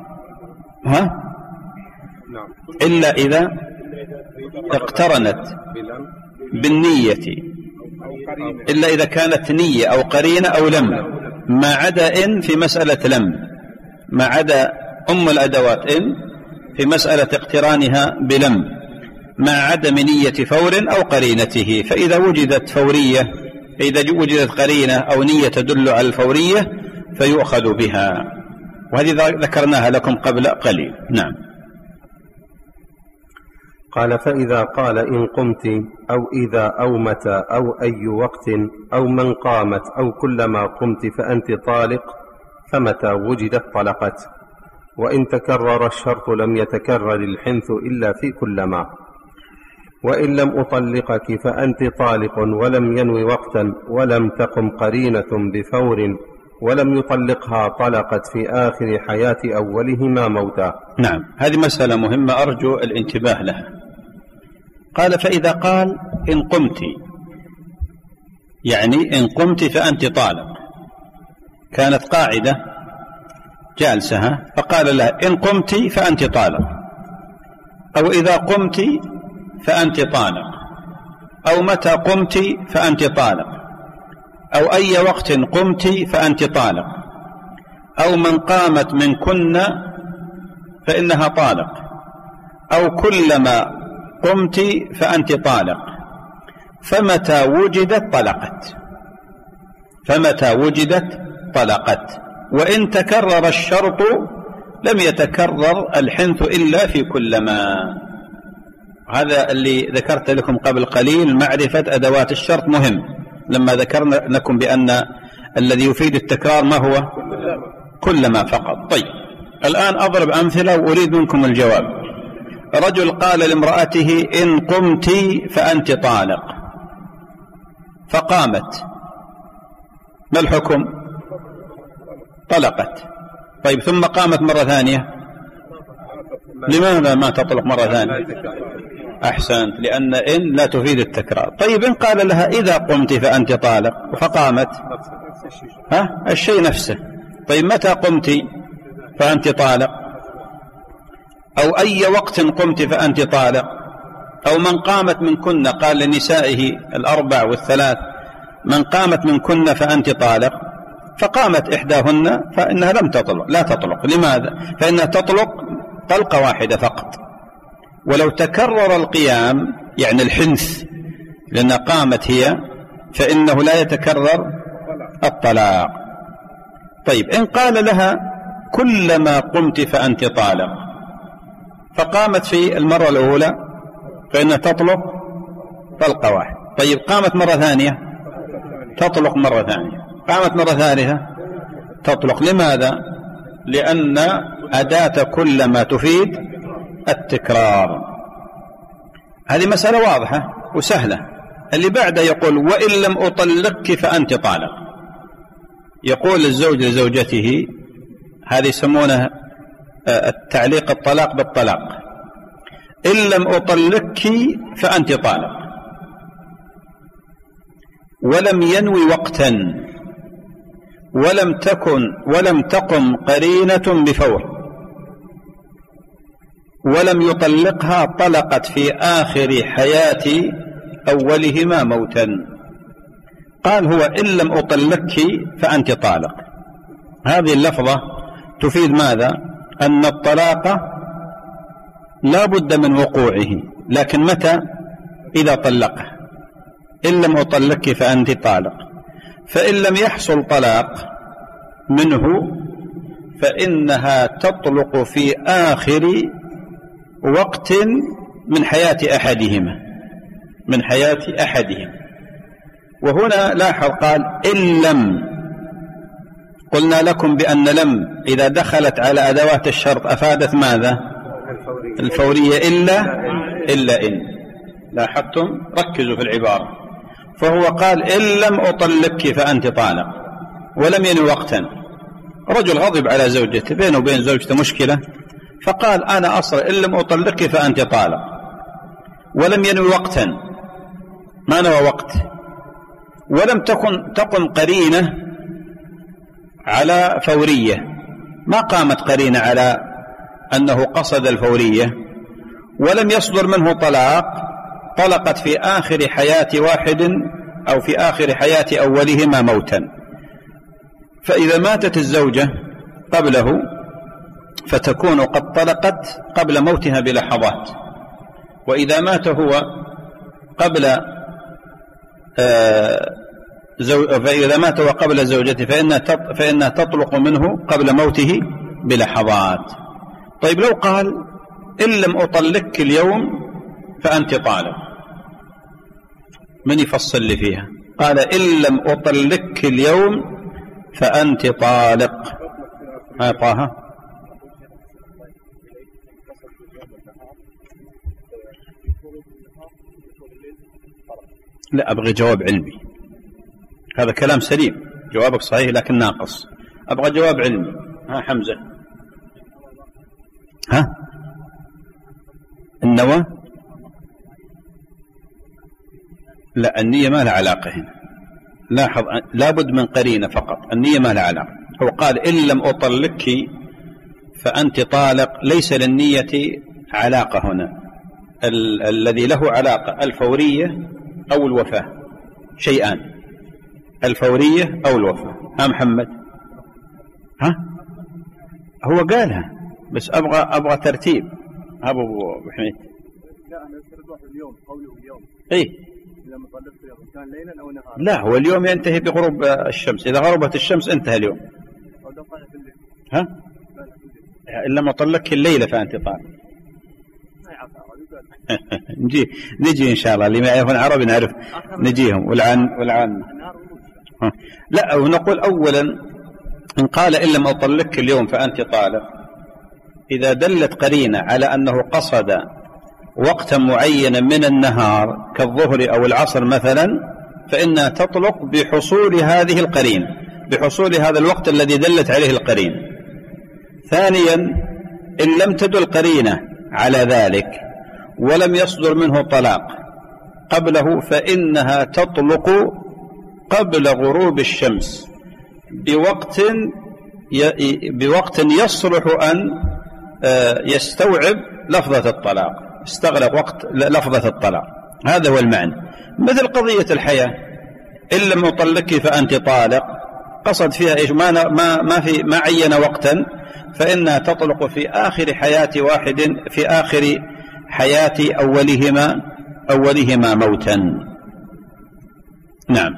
إلا إذا اقترنت بالنية، إلا إذا كانت نية أو قرينة أو لم، ما عدا إن في مسألة لم، ما عدا أم الأدوات إن في مسألة اقترانها بلم، مع عدم نية فور أو قرينته. فإذا وجدت فورية، إذا وجدت قرينة أو نية تدل على الفورية فيؤخذ بها، وهذه ذكرناها لكم قبل قليل. نعم. قال فإذا قال إن قمت أو إذا أو متى أو أي وقت أو من قامت أو كلما قمت فأنت طالق، فمتى وجدت طلقت. وإن تكرر الشرط لم يتكرر الحنث إلا في كلما. وإن لم أطلقك فأنت طالق ولم ينوي وقتا ولم تقم قرينة بفور ولم يطلقها طلقت في آخر حياة أولهما موتا. نعم، هذه مسألة مهمة أرجو الانتباه لها. قال فإذا قال إن قمت، يعني إن قمت فأنت طالق. كانت قاعدة جالسة فقال لها إن قمت فأنت طالق، أو إذا قمت فأنت طالق، أو متى قمت فأنت طالق، أو أي وقت قمت فأنت طالق، أو من قامت منكن فإنها طالق، أو كلما قمت فأنت طالق، فمتى وجدت طلقت. فمتى وجدت طلقت. وإن تكرر الشرط لم يتكرر الحنث إلا في كلما. هذا اللي ذكرت لكم قبل قليل، معرفة أدوات الشرط مهم، لما ذكرنا لكم بأن الذي يفيد التكرار ما هو؟ كلما فقط. طيب، الآن أضرب أمثلة وأريد منكم الجواب. رجل قال لامرأته إن قمت فأنت طالق، فقامت، ما الحكم؟ طلقت. طيب، ثم قامت مرة ثانية، لماذا ما تطلق مرة ثانية؟ أحسنت، لأن إن لا تفيد التكرار. طيب، إن قال لها إذا قمت فأنت طالق فقامت، الشيء نفسه. طيب، متى قمت فأنت طالق، أو أي وقت قمت فأنت طالق، أو من قامت منكن، قال لنسائه الأربع والثلاث من قامت منكن فأنت طالق، فقامت إحداهن فإنها لم تطلق، لا تطلق. لماذا؟ فإنها تطلق طلقة واحدة فقط. ولو تكرر القيام يعني الحنث، لأن قامت هي، فإنه لا يتكرر الطلاق. طيب، إن قال لها كلما قمت فأنت طالق، فقامت في المرة الأولى فإنها تطلق طلقة واحدة. طيب، قامت مرة ثانية تطلق مرة ثانية، قامت مرة ثالثة تطلق. لماذا؟ لأن أداة كلما تفيد التكرار. هذه مسألة واضحة وسهلة. اللي بعده يقول وإن لم أطلقك فأنت طالق. يقول الزوج لزوجته، هذه يسمونه التعليق الطلاق بالطلاق، إن لم أطلقك فأنت طالق، ولم ينوي وقتا، ولم تقم قرينة بفور، ولم يطلقها، طلقت في آخر حياة أولهما موتا. قال هو إن لم أطلقك فأنت طالق. هذه اللفظة تفيد ماذا؟ أن الطلاق لا بد من وقوعه، لكن متى؟ إذا طلقه. إن لم أطلقك فأنت طالق. فإن لم يحصل طلاق منه فإنها تطلق في آخر وقت من حياة أحدهما، وهنا لاحظ قال إن لم. قلنا لكم بأن لم إذا دخلت على أدوات الشرط أفادت ماذا؟ الفورية إلا إن. لاحظتم؟ ركزوا في العبارة. فهو قال إن لم أطلقك فأنت طالق، ولم ينوي وقتا. رجل غضب على زوجته، بينه وبين زوجته مشكلة، فقال أنا أصلا إن لم أطلقك فأنت طالق، ولم ينوي وقتا، ما نوى وقت، ولم تقم قرينة على فورية، ما قامت قرينة على أنه قصد الفورية، ولم يصدر منه طلاق، طلقت في آخر حياة واحد أو في آخر حياة أولهما موتا. فإذا ماتت الزوجة قبله فتكون قد طلقت قبل موتها بلحظات، وإذا مات هو فإذا مات وقبل زوجته فإنها تطلق منه قبل موته بلحظات. طيب لو قال إن لم أطلقك اليوم فأنت طالق، من يفصل لي فيها؟ قال إن لم أطلقك اليوم فأنت طالق. ها طه؟ لا، أبغى جواب علمي. هذا كلام سليم، جوابك صحيح لكن ناقص. أبغى جواب علمي. ها حمزة؟ ها النوى؟ لا، النية ما لها علاقة هنا. لاحظ، لابد من قرينة فقط، النية ما لها علاقة. هو قال إن لم أطلقك فأنت طالق، ليس للنية علاقة هنا. الذي له علاقة الفورية أو الوفاة، شيئان، الفورية أو الوفاة. ها محمد؟ ها هو قالها، بس أبغى ترتيب. أبو حميد؟ لا، أنا أريد اليوم، قوله اليوم. إيه؟ لما طلقت اليوم كان ليلا أو نهارا؟ لا، هو اليوم ينتهي بغروب الشمس، إذا غربت الشمس انتهى اليوم. أو لو طلعت الليل؟ ها؟ إلا ما طلقك الليلة فأنت طالق. نجي إن شاء الله، اللي ما يعرفون عربي نعرف نجيهم. والعن لا، ونقول أولا إن قال إن لم أطلقك اليوم فأنت طالق، إذا دلت قرينة على أنه قصد وقتا معينا من النهار كالظهر أو العصر مثلا، فإنها تطلق بحصول هذه القرينة، بحصول هذا الوقت الذي دلت عليه القرينة. ثانيا إن لم تدل قرينة على ذلك ولم يصدر منه طلاق قبله فإنها تطلق قبل غروب الشمس بوقت يصلح أن يستوعب لفظة الطلاق، استغرق وقت لفظة الطلاق. هذا هو المعنى. مثل قضية الحياة، إن لم أطلقك فأنت طالق، قصد فيها إيش؟ ما عين وقتا، فإنها تطلق في آخر حياة واحد، في آخر حياة أولهما موتا. نعم،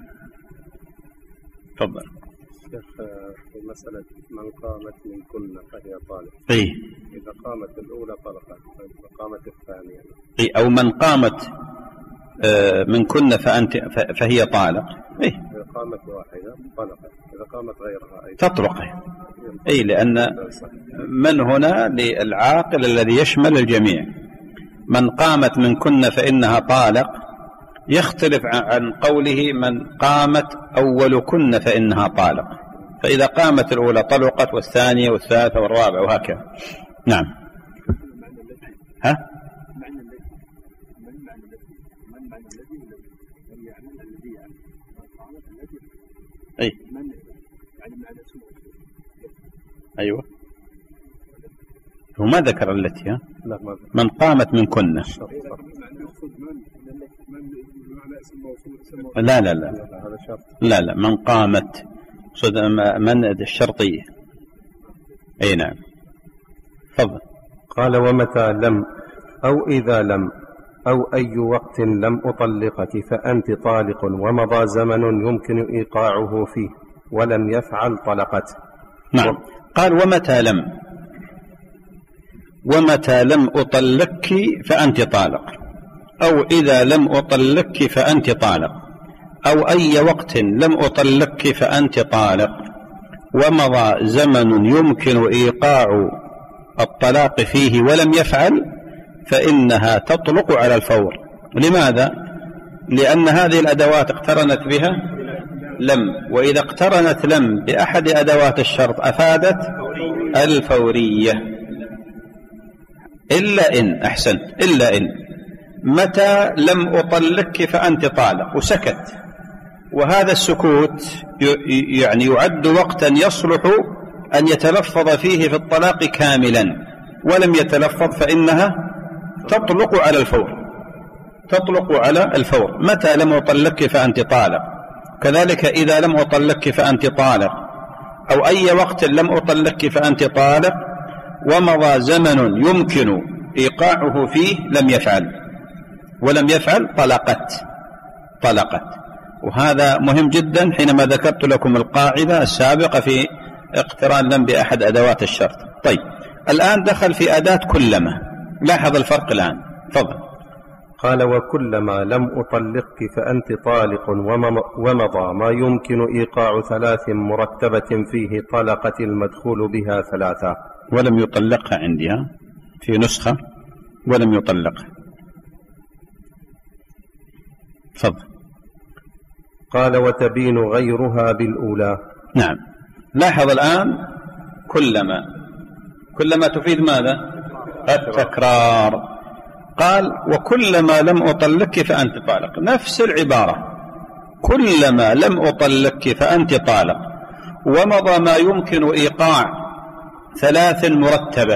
تفضل. شيخ، في مسألة من قامت منكن فهي طالق. إيه؟ إذا قامت الأولى طلقت، إذا قامت الثانية. إيه؟ أو من قامت منكن فهي طالق. إيه؟ إذا قامت واحدة طلقت، إذا قامت غيرها أيضا تطلق. إيه؟ لأن من هنا للعاقل الذي يشمل الجميع. من قامت منكن فإنها طالق يختلف عن قوله من قامت أولكن فإنها طالق، فإذا قامت الأولى طلقت والثانية والثالثة والرابعة وهكذا. نعم. ها؟ أي. أيوة، هو ما ذكر التي. ها؟ من قامت منكن. لا لا لا لا لا، من قامت من الشرطية. أي نعم. تفضل. قال ومتى لم أو إذا لم أو أي وقت لم أطلقك فأنت طالق ومضى زمن يمكن إيقاعه فيه ولم يفعل طلقت. نعم. قال ومتى لم أطلقك فأنت طالق، أو إذا لم أطلقك فأنت طالق، أو أي وقت لم أطلقك فأنت طالق ومضى زمن يمكن إيقاع الطلاق فيه ولم يفعل فإنها تطلق على الفور. لماذا؟ لأن هذه الأدوات اقترنت بها لم، وإذا اقترنت لم بأحد أدوات الشرط أفادت الفورية. إلا إن أحسنت، إلا إن متى لم أطلقك فأنت طالق وسكت، وهذا السكوت يعني يعد وقتا يصلح أن يتلفظ فيه في الطلاق كاملا ولم يتلفظ فإنها تطلق على الفور، تطلق على الفور. متى لم أطلقك فأنت طالق، كذلك إذا لم أطلقك فأنت طالق، أو أي وقت لم أطلقك فأنت طالق ومضى زمن يمكن إيقاعه فيه لم يفعل ولم يفعل طلقت. وهذا مهم جدا حينما ذكرت لكم القاعدة السابقة في اقتران لم بأحد أدوات الشرط. طيب، الآن دخل في أداة كلما، لاحظ الفرق الآن. تفضل. قال وكلما لم أطلقك فأنت طالق ومضى ما يمكن إيقاع 3 مرتبة فيه طلقت المدخول بها 3. ولم يطلقها عندها في نسخة، ولم يطلقها. تفضل. قال وتبين غيرها بالأولى. نعم. لاحظ الآن كلما تفيد ماذا؟ التكرار. قال وكلما لم أطلقك فأنت طالق، نفس العبارة، كلما لم أطلقك فأنت طالق ومضى ما يمكن إيقاع 3 مرتبة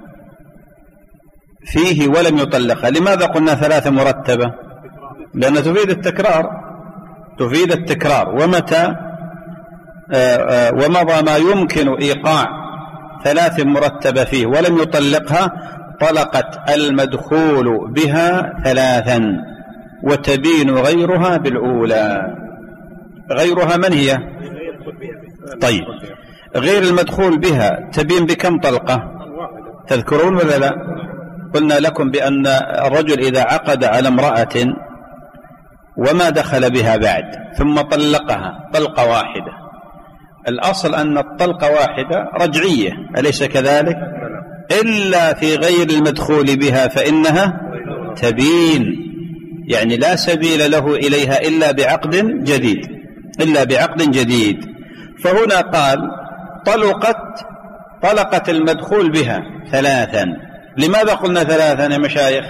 فيه ولم يطلقها. لماذا قلنا 3 مرتبة؟ لأن تفيد التكرار. ومضى ما يمكن إيقاع 3 مرتبة فيه ولم يطلقها طلقت المدخول بها 3 وتبين غيرها بالأولى. غيرها من هي؟ طيب، غير المدخول بها تبين بكم طلقة؟ تذكرون ولا لا؟ قلنا لكم بأن الرجل إذا عقد على امرأة وما دخل بها بعد ثم طلقها طلقة واحدة، الأصل أن الطلقة واحدة رجعية، أليس كذلك؟ إلا في غير المدخول بها فإنها تبين، يعني لا سبيل له إليها إلا بعقد جديد. فهنا قال طلقت المدخول بها 3. لماذا قلنا 3 يا مشايخ؟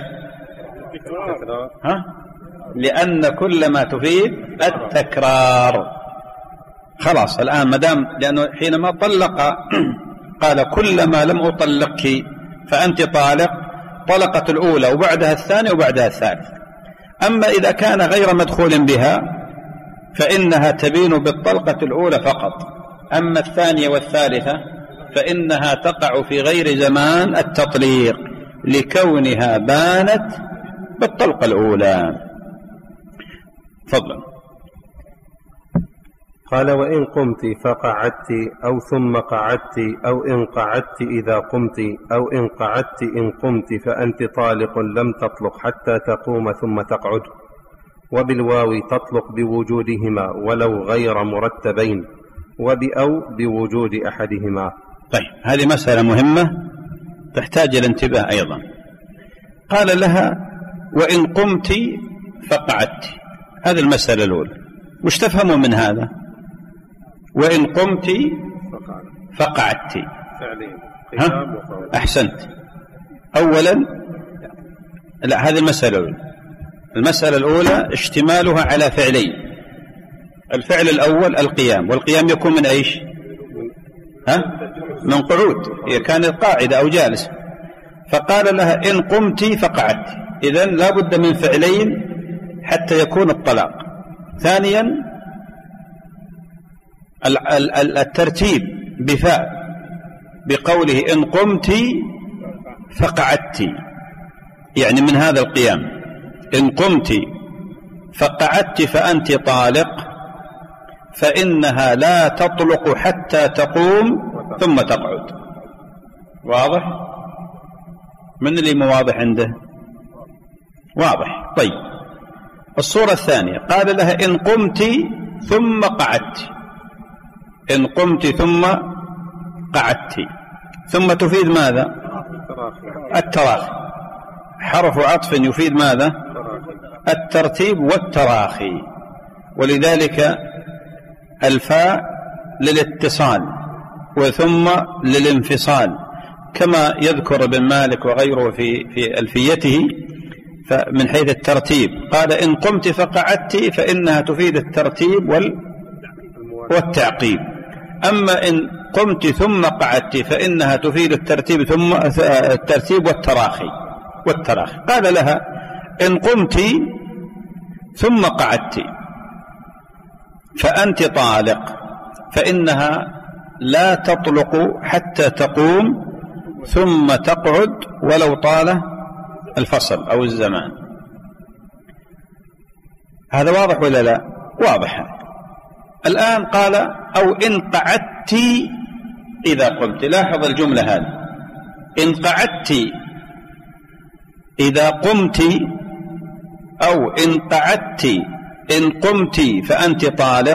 لأن كل ما تفيد التكرار. خلاص الآن مدام، لأنه حينما طلق قال كلما لم أطلقك فأنت طالق، طلقت الأولى وبعدها الثانية وبعدها الثالثة. أما إذا كان غير مدخول بها فإنها تبين بالطلقة الأولى فقط، أما الثانية والثالثة فإنها تقع في غير زمان التطليق لكونها بانت بالطلقة الأولى. فضلا. قال وإن قمت فقعدت أو ثم قعدت أو إن قعدت إذا قمت أو إن قعدت إن قمت فأنت طالق لم تطلق حتى تقوم ثم تقعد. وبالواو تطلق بوجودهما ولو غير مرتبين، وبأو بوجود أحدهما. طيب هذه مسألة مهمة تحتاج إلى انتباه أيضا. قال لها وإن قمت فقعدت، هذه المسألة الأولى. وش تفهموا من هذا؟ وإن قمت فقعدت، أحسنت. أولا لا، هذه المسألة الأولى. المسألة الأولى اشتمالها على فعلين. الفعل الأول القيام، والقيام يكون من أيش؟ من قعود، هي كانت قاعدة أو جالس. فقال لها إن قمت فقعدت، إذن لا بد من فعلين حتى يكون الطلاق. ثانيا الترتيب بفاء، بقوله إن قمت فقعدت، يعني من هذا القيام. إن قمت فقعدت فأنت طالق، فإنها لا تطلق حتى تقوم ثم تقعد. واضح؟ من اللي مو واضح عنده؟ واضح. طيب الصورة الثانية قال لها إن قمت ثم قعدت. إن قمت ثم قعدت، ثم تفيد ماذا؟ التراخي، حرف عطف يفيد ماذا؟ الترتيب والتراخي. ولذلك الفاء للاتصال وثم للانفصال، كما يذكر ابن مالك وغيره في ألفيته. فمن حيث الترتيب قال إن قمت فقعدت فإنها تفيد الترتيب والتعقيب. أما إن قمت ثم قعدت فإنها تفيد الترتيب ثم الترتيب والتراخي. قال لها إن قمت ثم قعدت فأنت طالق، فإنها لا تطلق حتى تقوم ثم تقعد ولو طال الفصل أو الزمان. هذا واضح ولا لا؟ واضح. الآن قال أو إن قعدت إذا قمت. لاحظ الجملة هذه، إن قعدت إذا قمت، أو إن قعدت إن قمت فأنت طالق،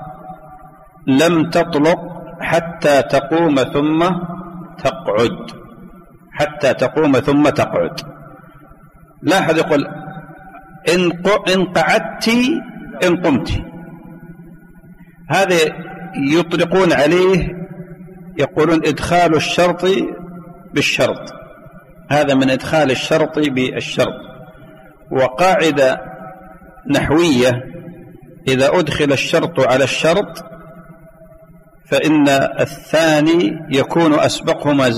لم تطلق حتى تقوم ثم تقعد. حتى تقوم ثم تقعد. لاحظ يقول إن قعدت إن قمت، هذا يطلقون عليه، يقولون إدخال الشرط بالشرط، هذا من إدخال الشرط بالشرط. وقاعدة نحوية إذا أدخل الشرط على الشرط فإن الثاني يكون أسبقهما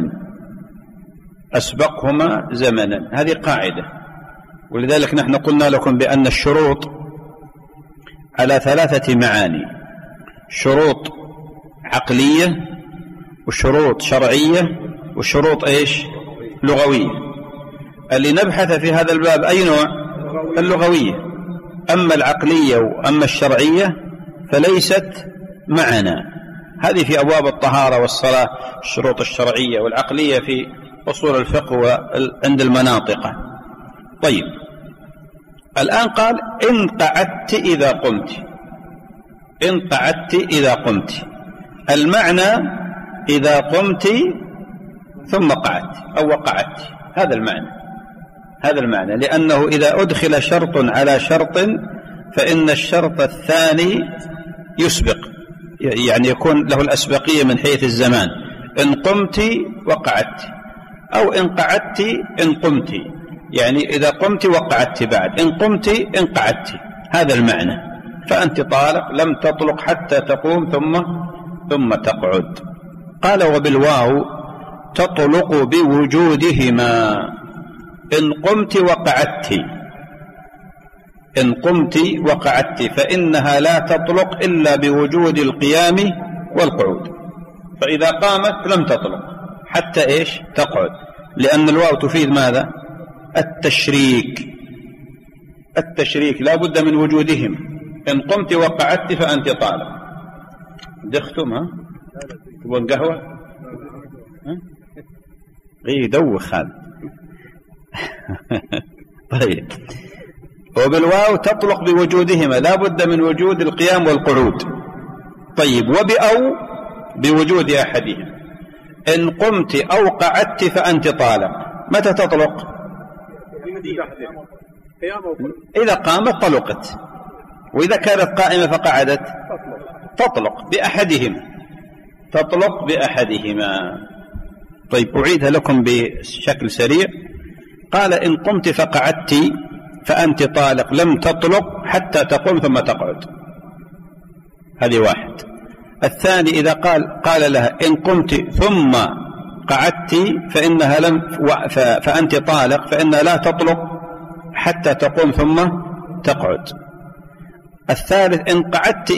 زمنا. هذه قاعدة. ولذلك نحن قلنا لكم بأن الشروط على 3 معاني: شروط عقلية، وشروط شرعية، وشروط إيش؟ لغوية. اللي نبحث في هذا الباب أي نوع؟ اللغوية. أما العقلية وأما الشرعية فليست معنا. هذه في أبواب الطهارة والصلاة الشروط الشرعية، والعقلية في أصول الفقه وعند المناطق. طيب الآن قال إن قعدت إذا قمت. إن قعدت إذا قمت، المعنى إذا قمت ثم قعدت أو وقعدت، هذا المعنى. لأنه إذا أدخل شرط على شرط فإن الشرط الثاني يسبق، يعني يكون له الأسبقية من حيث الزمان. إن قمت وقعدت، أو إن قعدت إن قمت، يعني إذا قمت وقعدت بعد، إن قمت إن قعدت، هذا المعنى. فأنت طالق لم تطلق حتى تقوم ثم تقعد. قال وبالواو تطلق بوجودهما. إن قمت وقعدت، إن قمت وقعدت فإنها لا تطلق إلا بوجود القيام والقعود. فإذا قامت لم تطلق حتى إيش؟ تقعد، لأن الواو تفيد ماذا؟ التشريك لا بد من وجودهم. إن قمت وقعدت فأنت طالق. دختم؟ ها؟ تبون قهوة؟ دوخ هذا. طيب وبالواو تطلق بوجودهما، لا بد من وجود القيام والقعود. طيب وبأو بوجود أحدهم. إن قمت أو قعدت فأنت طالق. متى تطلق؟ إذا قامت طلقت، وإذا كانت قائمة فقعدت تطلق بأحدهما، تطلق بأحدهما. طيب أعيدها لكم بشكل سريع. قال إن قمت فقعدت فأنت طالق، لم تطلق حتى تقوم ثم تقعد. هذه واحد. الثاني إذا قال لها إن قمت ثم قعدت فإنها فأنت طالق، فإنها لا تطلق حتى تقوم ثم تقعد. الثالث إن قعدت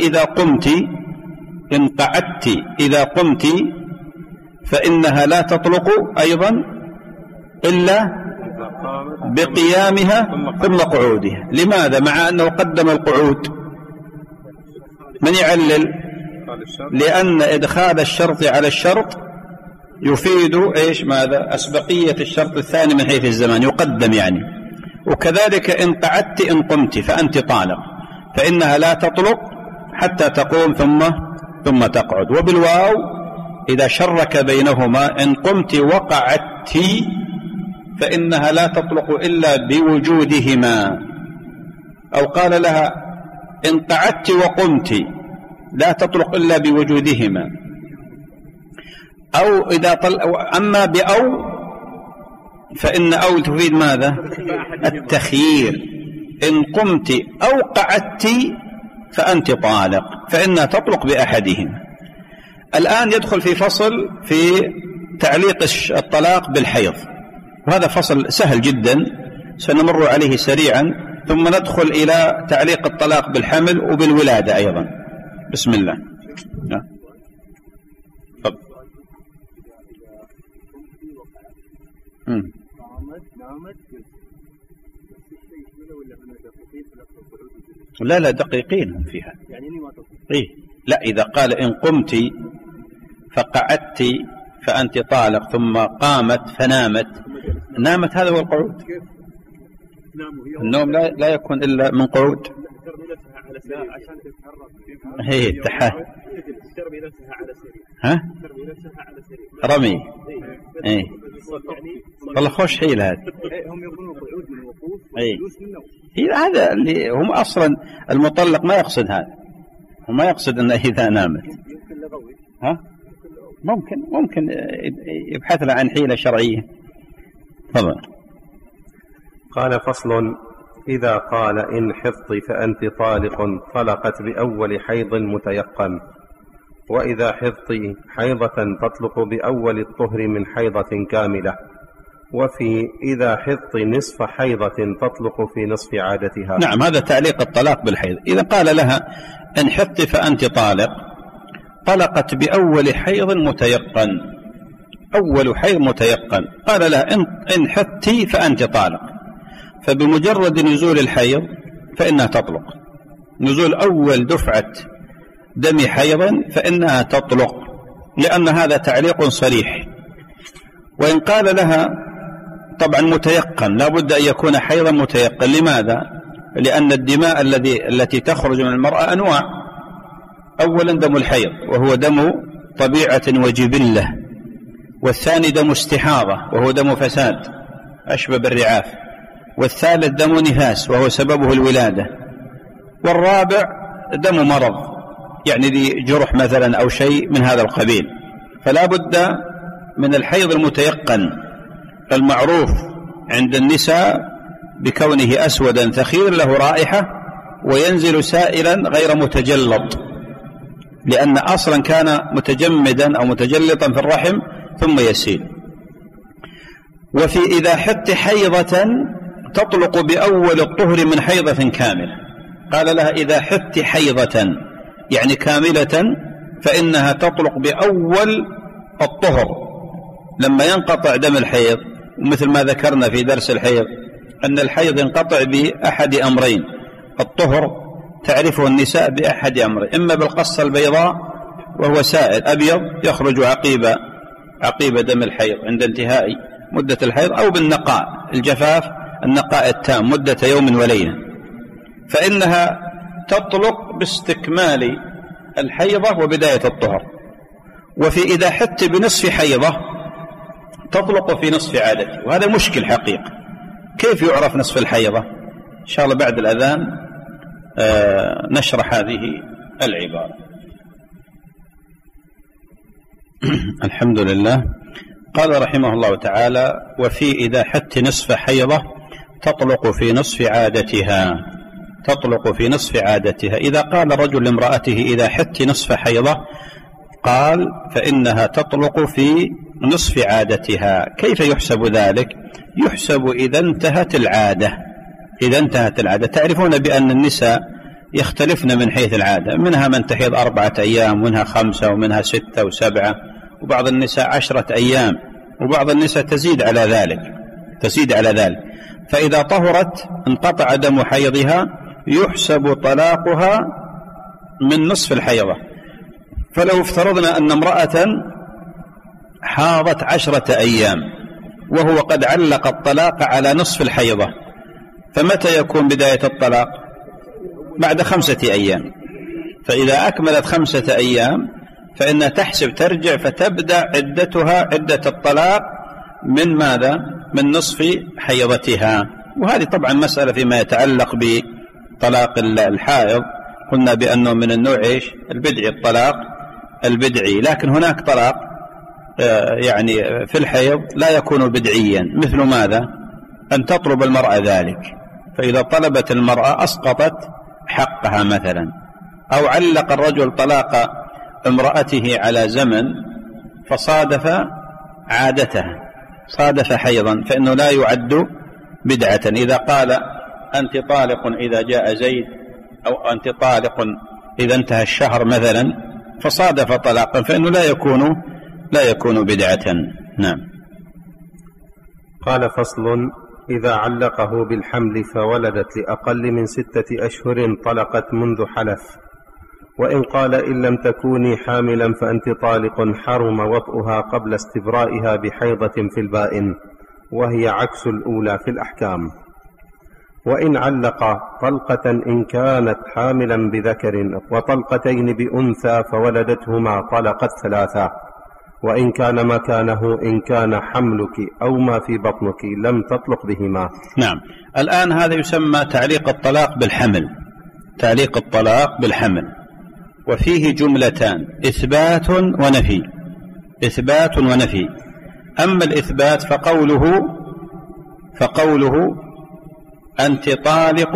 إذا قمت فإنها لا تطلق أيضا إلا بقيامها ثم قعودها. لماذا؟ مع أنه قدم القعود. من يعلل؟ لأن إدخال الشرط على الشرط يفيد إيش؟ ماذا؟ أسبقية الشرط الثاني من حيث الزمان، يقدم يعني. وكذلك إن قعدت إن قمت فأنت طالق، فإنها لا تطلق حتى تقوم ثم تقعد. وبالواو إذا شرك بينهما إن قمت وقعدت فإنها لا تطلق إلا بوجودهما. أو قال لها إن قعدت وقمت لا تطلق إلا بوجودهما. أو إذا أما بأو فإن أو تفيد ماذا؟ التخيير. إن قمت أو قعدت فأنت طالق، فإنها تطلق بأحدهما. الآن يدخل في فصل في تعليق الطلاق بالحيض، وهذا فصل سهل جدا سنمر عليه سريعا، ثم ندخل إلى تعليق الطلاق بالحمل وبالولادة أيضا. بسم الله. طب. لا دقيقين هم فيها. إيه؟ لا، إذا قال إن قمت فقعدت فأنت طالق، ثم قامت فنامت، نامت هذا هو القعود. النوم لا يكون إلا من قعود. هي التحاة. ها؟ رمي. إيه. والله خوش حيل هذا. إيه. هذا اللي هم أصلا المطلق ما يقصد هذا، وما يقصد أنه إذا نامت. ها؟ ممكن يبحث له عن حيلة شرعية. تفضل. قال فصل: إذا قال إن حضت فأنت طالق طلقت بأول حيض متيقن، وإذا حضت حيضة تطلق بأول الطهر من حيضة كاملة، وفي إذا حضت نصف حيضة تطلق في نصف عادتها. نعم، هذا تعليق الطلاق بالحيض. إذا قال لها إن حضت فأنت طالق، طلقت بأول حيض متيقن، أول حيض متيقن. قال لها إن حضت فأنت طالق، فبمجرد نزول الحيض فإنها تطلق. نزول أول دفعة دم حيضا فإنها تطلق، لأن هذا تعليق صريح. وإن قال لها طبعا متيقن، لا بد أن يكون حيضا متيقن. لماذا؟ لأن الدماء التي تخرج من المرأة أنواع. أولا دم الحيض وهو دم طبيعة وجبلة، والثاني دم استحاضة وهو دم فساد أشبه بالرعاف، والثالث دم نفاس وهو سببه الولادة، والرابع دم مرض يعني ذي جرح مثلا أو شيء من هذا القبيل. فلا بد من الحيض المتيقن المعروف عند النساء بكونه أسودا ثخير له رائحة وينزل سائلا غير متجلط، لأن أصلا كان متجمدا أو متجلطا في الرحم ثم يسيل. وفي إذا حدت حيضة تطلق بأول الطهر من حيضة كاملة. قال لها إذا حدت حيضة يعني كاملة فإنها تطلق بأول الطهر لما ينقطع دم الحيض. ومثل ما ذكرنا في درس الحيض أن الحيض ينقطع بأحد أمرين، الطهر تعرفه النساء بأحد أمرين، إما بالقصة البيضاء وهو سائل أبيض يخرج عقيب دم الحيض عند انتهاء مدة الحيض، أو بالنقاء الجفاف النقاء التام مدة يوم وليلة، فإنها تطلق باستكمال الحيضة وبداية الطهر. وفي إذا حدت بنصف حيضة تطلق في نصف عادته، وهذا مشكل حقيقة. كيف يعرف نصف الحيضة؟ إن شاء الله بعد الأذان نشرح هذه العبارة. الحمد لله. قال رحمه الله تعالى: وفي إذا حدت نصف حيضة تطلق في نصف عادتها. تطلق في نصف عادتها. إذا قال الرجل لامرأته: إذا حدت نصف حيضة، قال فإنها تطلق في نصف عادتها. كيف يحسب ذلك؟ يحسب إذا انتهت العادة. إذا انتهت العادة. تعرفون بأن النساء يختلفن من حيث العادة، منها من تحيض 4 أيام، ومنها 5، ومنها 6 و7، وبعض النساء 10 أيام، وبعض النساء تزيد على ذلك. فإذا طهرت انقطع دم حيضها يحسب طلاقها من نصف الحيضة. فلو افترضنا أن امرأة حاضت 10 أيام وهو قد علق الطلاق على نصف الحيضة، فمتى يكون بداية الطلاق؟ بعد 5 أيام. فإذا أكملت 5 أيام فإنها تحسب ترجع فتبدأ عدتها عدة الطلاق من ماذا؟ من نصف حيضتها. وهذه طبعا مسألة فيما يتعلق بطلاق الحائض، قلنا بأنه من النوع البدعي، الطلاق البدعي. لكن هناك طلاق يعني في الحيض لا يكون بدعيا، مثل ماذا؟ أن تطلب المرأة ذلك، فإذا طلبت المرأة أسقطت حقها مثلا. أو علق الرجل طلاق امرأته على زمن فصادف عادتها، صادف حيضا، فإنه لا يعد بدعة. إذا قال أنت طالق إذا جاء زيد، أو أنت طالق إذا انتهى الشهر مثلا، فصادف طلاقا، فإنه لا يكون بدعة. نعم. قال: فصل: إذا علقه بالحمل فولدت لأقل من 6 أشهر طلقت منذ حلف. وإن قال: إن لم تكوني حاملا فأنت طالق، حرم وطئها قبل استبرائها بحيضة في البائن، وهي عكس الأولى في الأحكام. وإن علق طلقة إن كانت حاملا بذكر وطلقتين بأنثى فولدتهما طلقت 3. وإن كان مكانه إن كان حملك أو ما في بطنك لم تطلق بهما. نعم. الآن هذا يسمى تعليق الطلاق بالحمل. تعليق الطلاق بالحمل، وفيه جملتان: إثبات ونفي. إثبات ونفي. أما الإثبات فقوله أنت طالق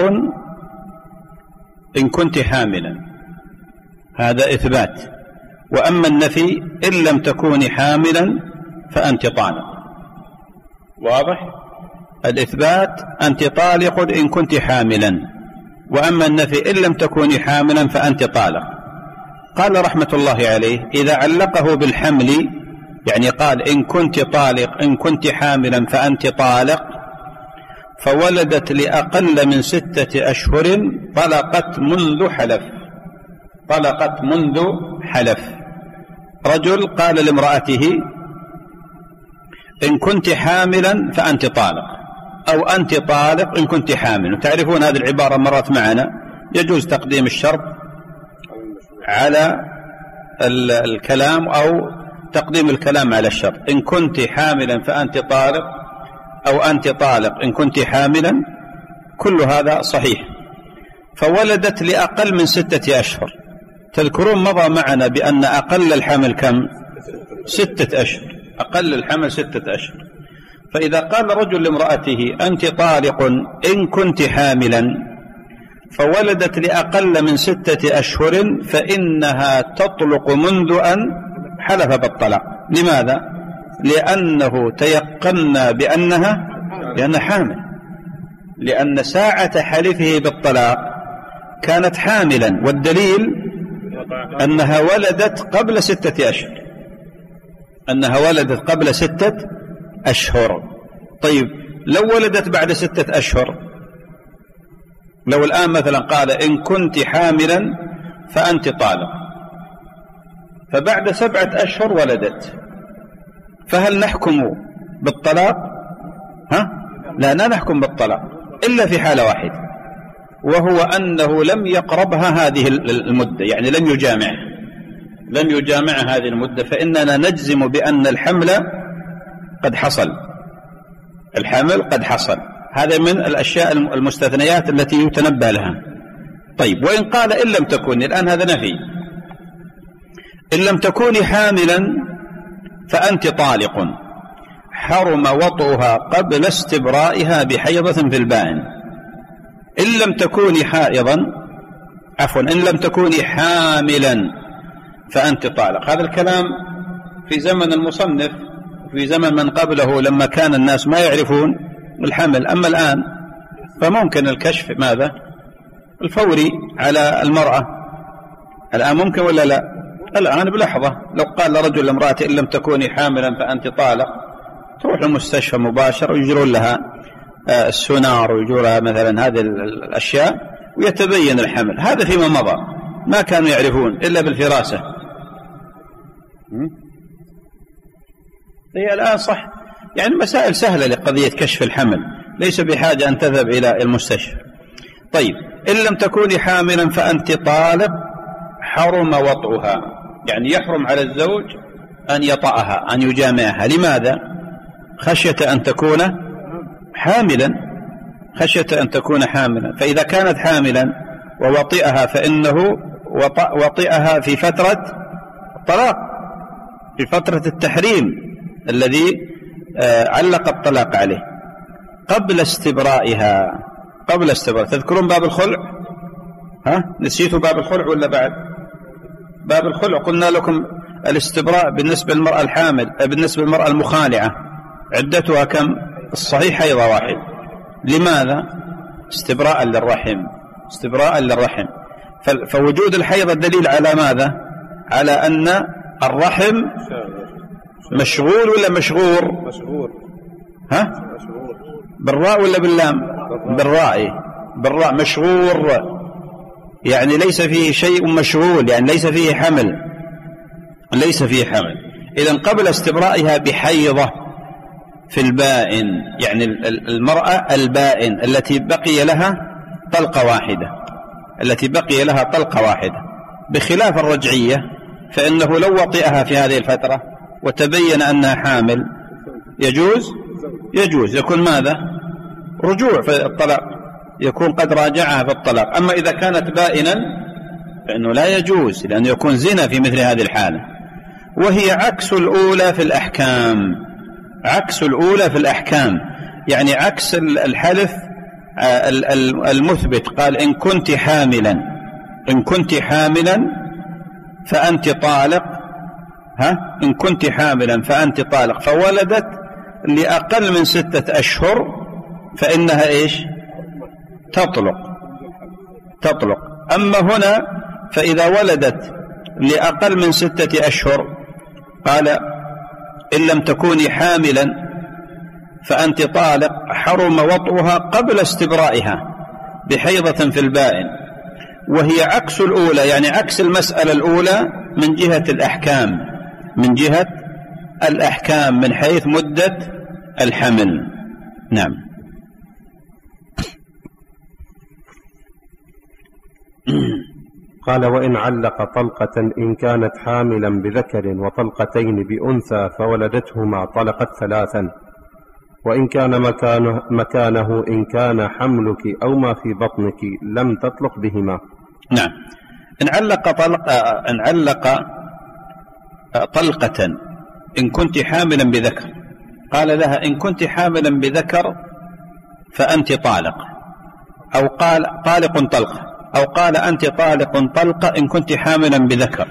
إن كنت حاملا، هذا إثبات. وأما النفي: إن لم تكوني حاملا فأنت طالق. واضح؟ الإثبات أنت طالق إن كنت حاملا، وأما النفي: إن لم تكوني حاملا فأنت طالق. قال رحمة الله عليه: إذا علقه بالحمل، يعني قال إن كنت طالق إن كنت حاملا فأنت طالق، فولدت لأقل من 6 أشهر طلقت منذ حلف. طلقت منذ حلف. رجل قال لامرأته: إن كنت حاملا فأنت طالق، أو أنت طالق إن كنت حامل. وتعرفون هذه العبارة مرت معنا، يجوز تقديم الشرط على الكلام أو تقديم الكلام على الشرط. إن كنت حاملا فأنت طالق، أو أنت طالق إن كنت حاملا، كل هذا صحيح. فولدت لأقل من 6 أشهر. تذكرون مضى معنا بأن أقل الحمل كم؟ 6 أشهر. أقل الحمل 6 أشهر. فإذا قال رجل لامرأته: أنت طالق إن كنت حاملا، فولدت لأقل من 6 أشهر، فإنها تطلق منذ أن حلف بالطلاق. لماذا؟ لأنه تيقنا بأنها حامل، لأن ساعة حلفه بالطلاق كانت حاملا، والدليل أنها ولدت قبل 6 أشهر. أنها ولدت قبل 6 أشهر. طيب، لو ولدت بعد 6 أشهر، لو الآن مثلا قال إن كنت حاملا فأنت طالق، فبعد 7 أشهر ولدت، فهل نحكم بالطلاق؟ لا نحكم بالطلاق إلا في حالة واحدة، وهو أنه لم يقربها هذه المدة، يعني لم يجامعها. لم يجامع هذه المدة فإننا نجزم بأن الحمل قد حصل، الحمل قد حصل. هذا من الأشياء المستثنيات التي يتنبه لها. طيب، وإن قال إن لم تكوني، الآن هذا نفي، إن لم تكوني حاملا فأنت طالق، حرم وطئها قبل استبرائها بحيضة في البائن. إن لم تكوني حائضا، عفوا، إن لم تكوني حاملا فأنت طالق. هذا الكلام في زمن المصنف، في زمن من قبله لما كان الناس ما يعرفون الحمل. أما الآن فممكن الكشف ماذا؟ الفوري على المرأة. الآن ممكن ولا لا؟ الآن بلحظة لو قال لرجل لامرأة إن لم تكوني حاملا فأنت طالق، تروح المستشفى مباشرة ويجرون لها السونار ويجرون لها مثلا هذه الأشياء ويتبين الحمل. هذا فيما مضى، ما كانوا يعرفون إلا بالفراسة. هي الآن صح، يعني مسائل سهلة لقضية كشف الحمل، ليس بحاجة أن تذهب إلى المستشفى. طيب، إن لم تكوني حاملا فأنت طالق، حرم وطئها، يعني يحرم على الزوج أن يطأها، أن يجامعها. لماذا؟ خشية أن تكون حاملا، خشية أن تكون حاملا. فإذا كانت حاملا ووطئها فإنه وطئها في فترة الطلاق، في فترة التحريم الذي علق الطلاق عليه، قبل استبرائها. قبل استبراء. تذكرون باب الخلع؟ نسيتوا باب الخلع ولا بعد؟ باب الخلع قلنا لكم الاستبراء بالنسبة للمرأة الحامل، بالنسبة للمرأة المخالعة عدتها كم؟ الصحيح حيضة واحد. لماذا؟ استبراء للرحم، استبراء للرحم. فوجود الحيضة دليل على ماذا؟ على أن الرحم مشغول ولا مشغور؟ مشغول. بالراء ولا باللام؟ بالراء. بالراء. مشغور يعني ليس فيه شيء مشغول، يعني ليس فيه حمل، ليس فيه حمل. إذن قبل استبرائها بحيضة في البائن، يعني المرأة البائن التي بقي لها طلقة واحدة، التي بقي لها طلقة واحدة، بخلاف الرجعية فإنه لو وطئها في هذه الفترة وتبين أنها حامل يجوز يكون ماذا؟ رجوع في الطلاق، يكون قد راجعها في الطلاق. أما إذا كانت بائنا فإنه لا يجوز، لأنه يكون زنا في مثل هذه الحالة. وهي عكس الأولى في الأحكام، عكس الأولى في الأحكام، يعني عكس الحلف المثبت. قال إن كنت حاملا، إن كنت حاملا فأنت طالق، إن كنت حاملا فأنت طالق، فولدت لأقل من 6 أشهر فإنها إيش؟ تطلق. أما هنا فإذا ولدت لأقل من 6 أشهر قال إن لم تكوني حاملا فأنت طالق، حرم وطئها قبل استبرائها بحيضة في البائن. وهي عكس الأولى، يعني عكس المسألة الأولى من جهة الأحكام، من جهة الأحكام من حيث مدة الحمل. نعم. قال وإن علق طلقة إن كانت حاملا بذكر وطلقتين بأنثى فولدتهما طلقت 3، وإن كان مكانه إن كان حملك أو ما في بطنك لم تطلق بهما. نعم. إن علق طلقة إن كنت حاملا بذكر، قال لها إن كنت حاملا بذكر فأنت طالق، أو قال طالق طلقة، أو قال أنت طالق طلقة إن كنت حاملا بذكر،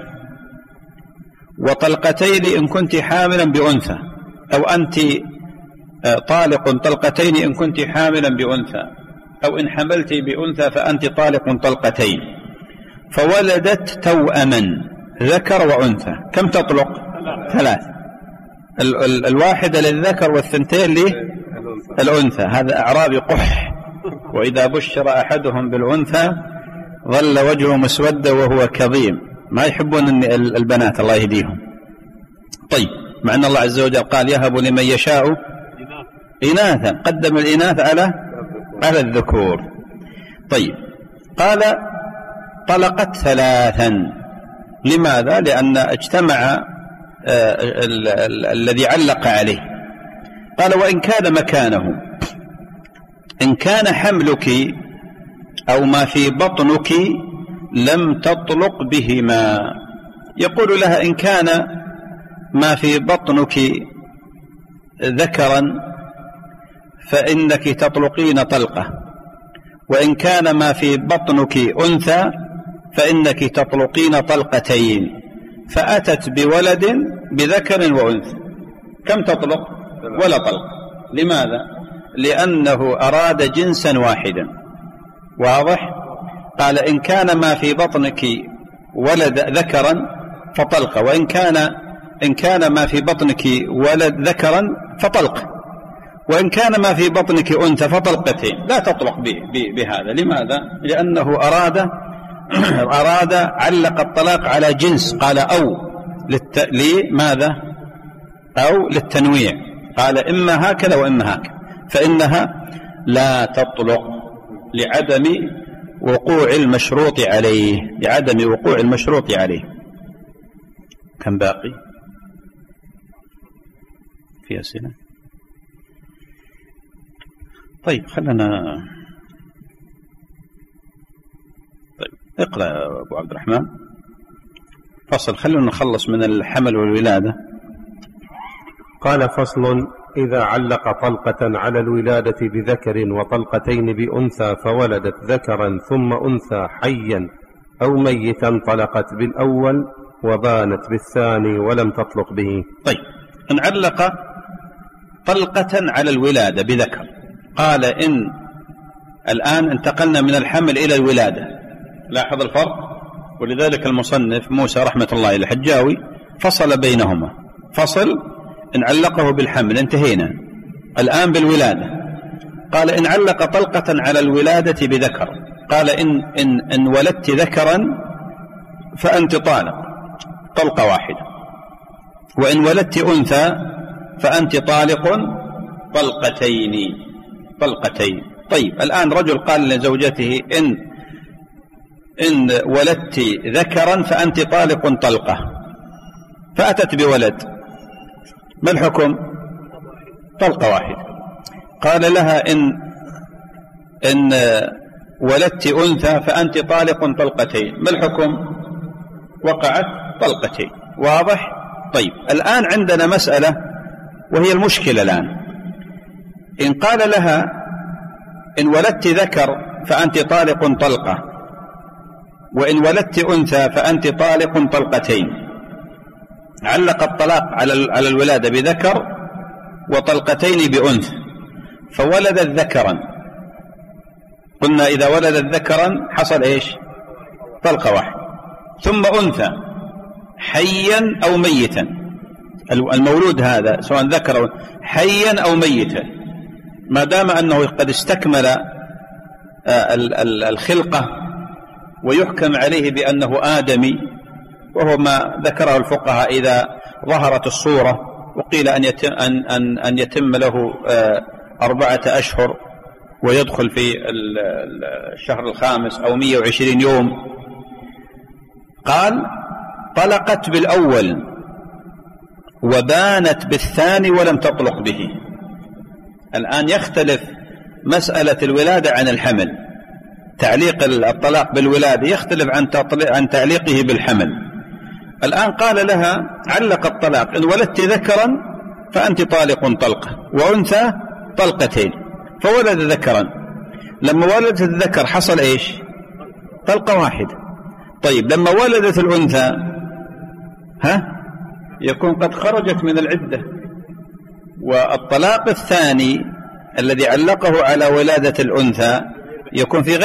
وطلقتين إن كنت حاملا بأنثى، أو أنت طالق طلقتين إن كنت حاملا بأنثى، أو إن حملت بأنثى فأنت طالق طلقتين. فولدت توأما ذكر وأنثى، كم تطلق؟ 3. الواحدة للذكر والثنتين للأنثى. هذا أعرابي قح، وإذا بشر أحدهم بالأنثى ظل وجهه مسودا وهو كظيم. ما يحبون البنات، الله يهديهم. طيب، مع أن الله عز وجل قال يهب لمن يشاء إناثا، قدم الإناث على الذكور. طيب، قال طلقت 3، لماذا؟ لأن اجتمع الذي علق عليه. قال وإن كان مكانه، إن كان حملك أو ما في بطنك لم تطلق بهما. يقول لها إن كان ما في بطنك ذكرا فإنك تطلقين طلقة، وإن كان ما في بطنك أنثى فإنك تطلقين طلقتين. فأتت بولد بذكر وأنثى، كم تطلق؟ ولا طلق. لماذا؟ لأنه أراد جنسا واحدا. واضح؟ قال إن كان ما في بطنك ولد ذكرا فطلقة، وإن كان ما في بطنك ولد ذكرا فطلقة، وإن كان ما في بطنك أنثى فطلقتين. لا تطلق بهذا. لماذا؟ لأنه أراد علق الطلاق على جنس. قال أو لماذا؟ أو للتنويع. قال إما هكذا وإما هكذا، فإنها لا تطلق لعدم وقوع المشروط عليه، لعدم وقوع المشروط عليه. كم باقي؟ في أسئلة؟ طيب خلنا اقرأ يا أبو عبد الرحمن. فصل، خلونا نخلص من الحمل والولادة. قال فصل: إذا علق طلقة على الولادة بذكر وطلقتين بأنثى فولدت ذكرا ثم أنثى حيا أو ميتا طلقت بالأول وبانت بالثاني ولم تطلق به. طيب، إن علق طلقة على الولادة بذكر، قال إن الآن انتقلنا من الحمل إلى الولادة. لاحظ الفرق. ولذلك المصنف موسى رحمة الله الحجاوي فصل بينهما. فصل إن علقه بالحمل انتهينا، الآن بالولادة. قال إن علق طلقة على الولادة بذكر، قال إن ولدت ذكرا فأنت طالق طلقة واحدة، وإن ولدت أنثى فأنت طالق طلقتين. طيب، الآن رجل قال لزوجته إن ولدت ذكرا فأنت طالق طلقة، فأتت بولد، ما الحكم؟ طلقة واحدة. قال لها إن ولدت أنثى فأنت طالق طلقتين، ما الحكم؟ وقعت طلقتين. واضح؟ طيب، الآن عندنا مسألة وهي المشكلة الآن. إن قال لها إن ولدت ذكر فأنت طالق طلقة، وإن ولدت أنثى فأنت طالق طلقتين، علق الطلاق على الولادة بذكر وطلقتين بأنثى، فولدت ذكرا. قلنا إذا ولدت ذكرا حصل إيش؟ طلقة واحدة. ثم أنثى حيا أو ميتا، المولود هذا سواء ذكر حيا أو ميتا، ما دام أنه قد استكمل الخلقة ويحكم عليه بأنه آدمي، وهو ما ذكره الفقهاء إذا ظهرت الصورة، وقيل أن يتم له 4 أشهر ويدخل في الشهر الخامس أو 120 يوم. قال طلقت بالأول وبانت بالثاني ولم تطلق به. الآن يختلف مسألة الولادة عن الحمل. تعليق الطلاق بالولادة يختلف عن تعليقه بالحمل. الآن قال لها علق الطلاق إن ولدت ذكرا فأنت طالق طلقة، وأنثى طلقتين، فولد ذكرا. لما ولدت الذكر حصل إيش؟ طلقة واحدة. طيب، لما ولدت الأنثى يكون قد خرجت من العدة، والطلاق الثاني الذي علقه على ولادة الأنثى يكون في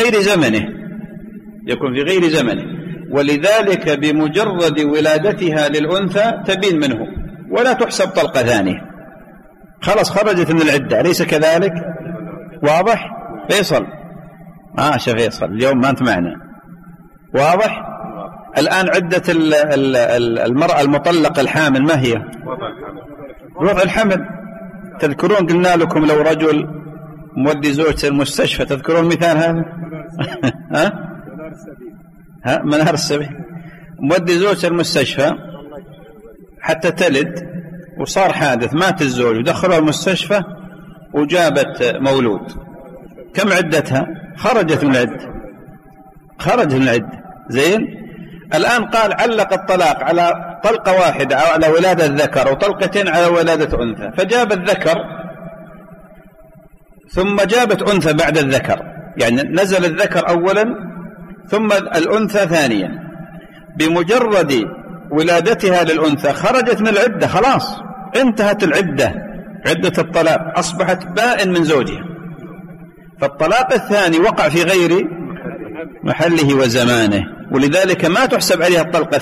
غير زمنه، ولذلك بمجرد ولادتها للأنثى تبين منه ولا تحسب طلقة ثانية، خلاص خرجت من العدة، أليس كذلك؟ واضح؟ فيصل فيصل اليوم ما أنت معنا. واضح؟ الآن عدة المرأة المطلقة الحامل ما هي؟ وضع الحمل. تذكرون قلنا لكم لو رجل مودي زوجته المستشفى، تذكرون مثال هذا؟ منار السبيل. مودي زوجته المستشفى حتى تلد، وصار حادث، مات الزوج ودخلوا المستشفى وجابت مولود، كم عدتها؟ خرجت من العدة. زين. الآن قال علق الطلاق على طلقة واحدة على ولادة الذكر وطلقتين على ولادة أنثى، فجاب الذكر ثم جابت أنثى بعد الذكر، يعني نزل الذكر أولا ثم الأنثى ثانيا. بمجرد ولادتها للأنثى خرجت من العدة، خلاص انتهت العدة، عدة الطلاق، أصبحت بائن من زوجها. فالطلاق الثاني وقع في غير محله وزمانه، ولذلك ما تحسب عليها الطلقة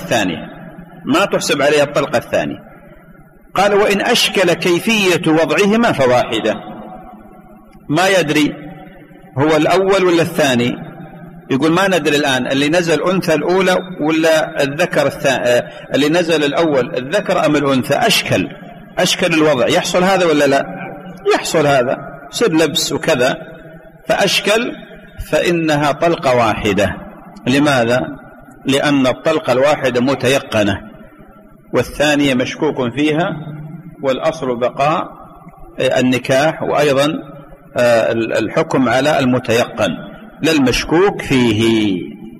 الثانية. قال وإن أشكل كيفية وضعهما فواحدة، ما يدري هو الأول ولا الثاني، يقول ما ندري الآن اللي نزل أنثى الأولى ولا الذكر الثاني، اللي نزل الأول الذكر أم الأنثى، أشكل الوضع، يحصل هذا ولا لا؟ يحصل هذا، صير لبس وكذا، فأشكل، فإنها طلقة واحدة. لماذا؟ لأن الطلقة الواحدة متيقنة والثانية مشكوك فيها، والأصل بقاء النكاح، وأيضا الحكم على المتيقن لا المشكوك فيه.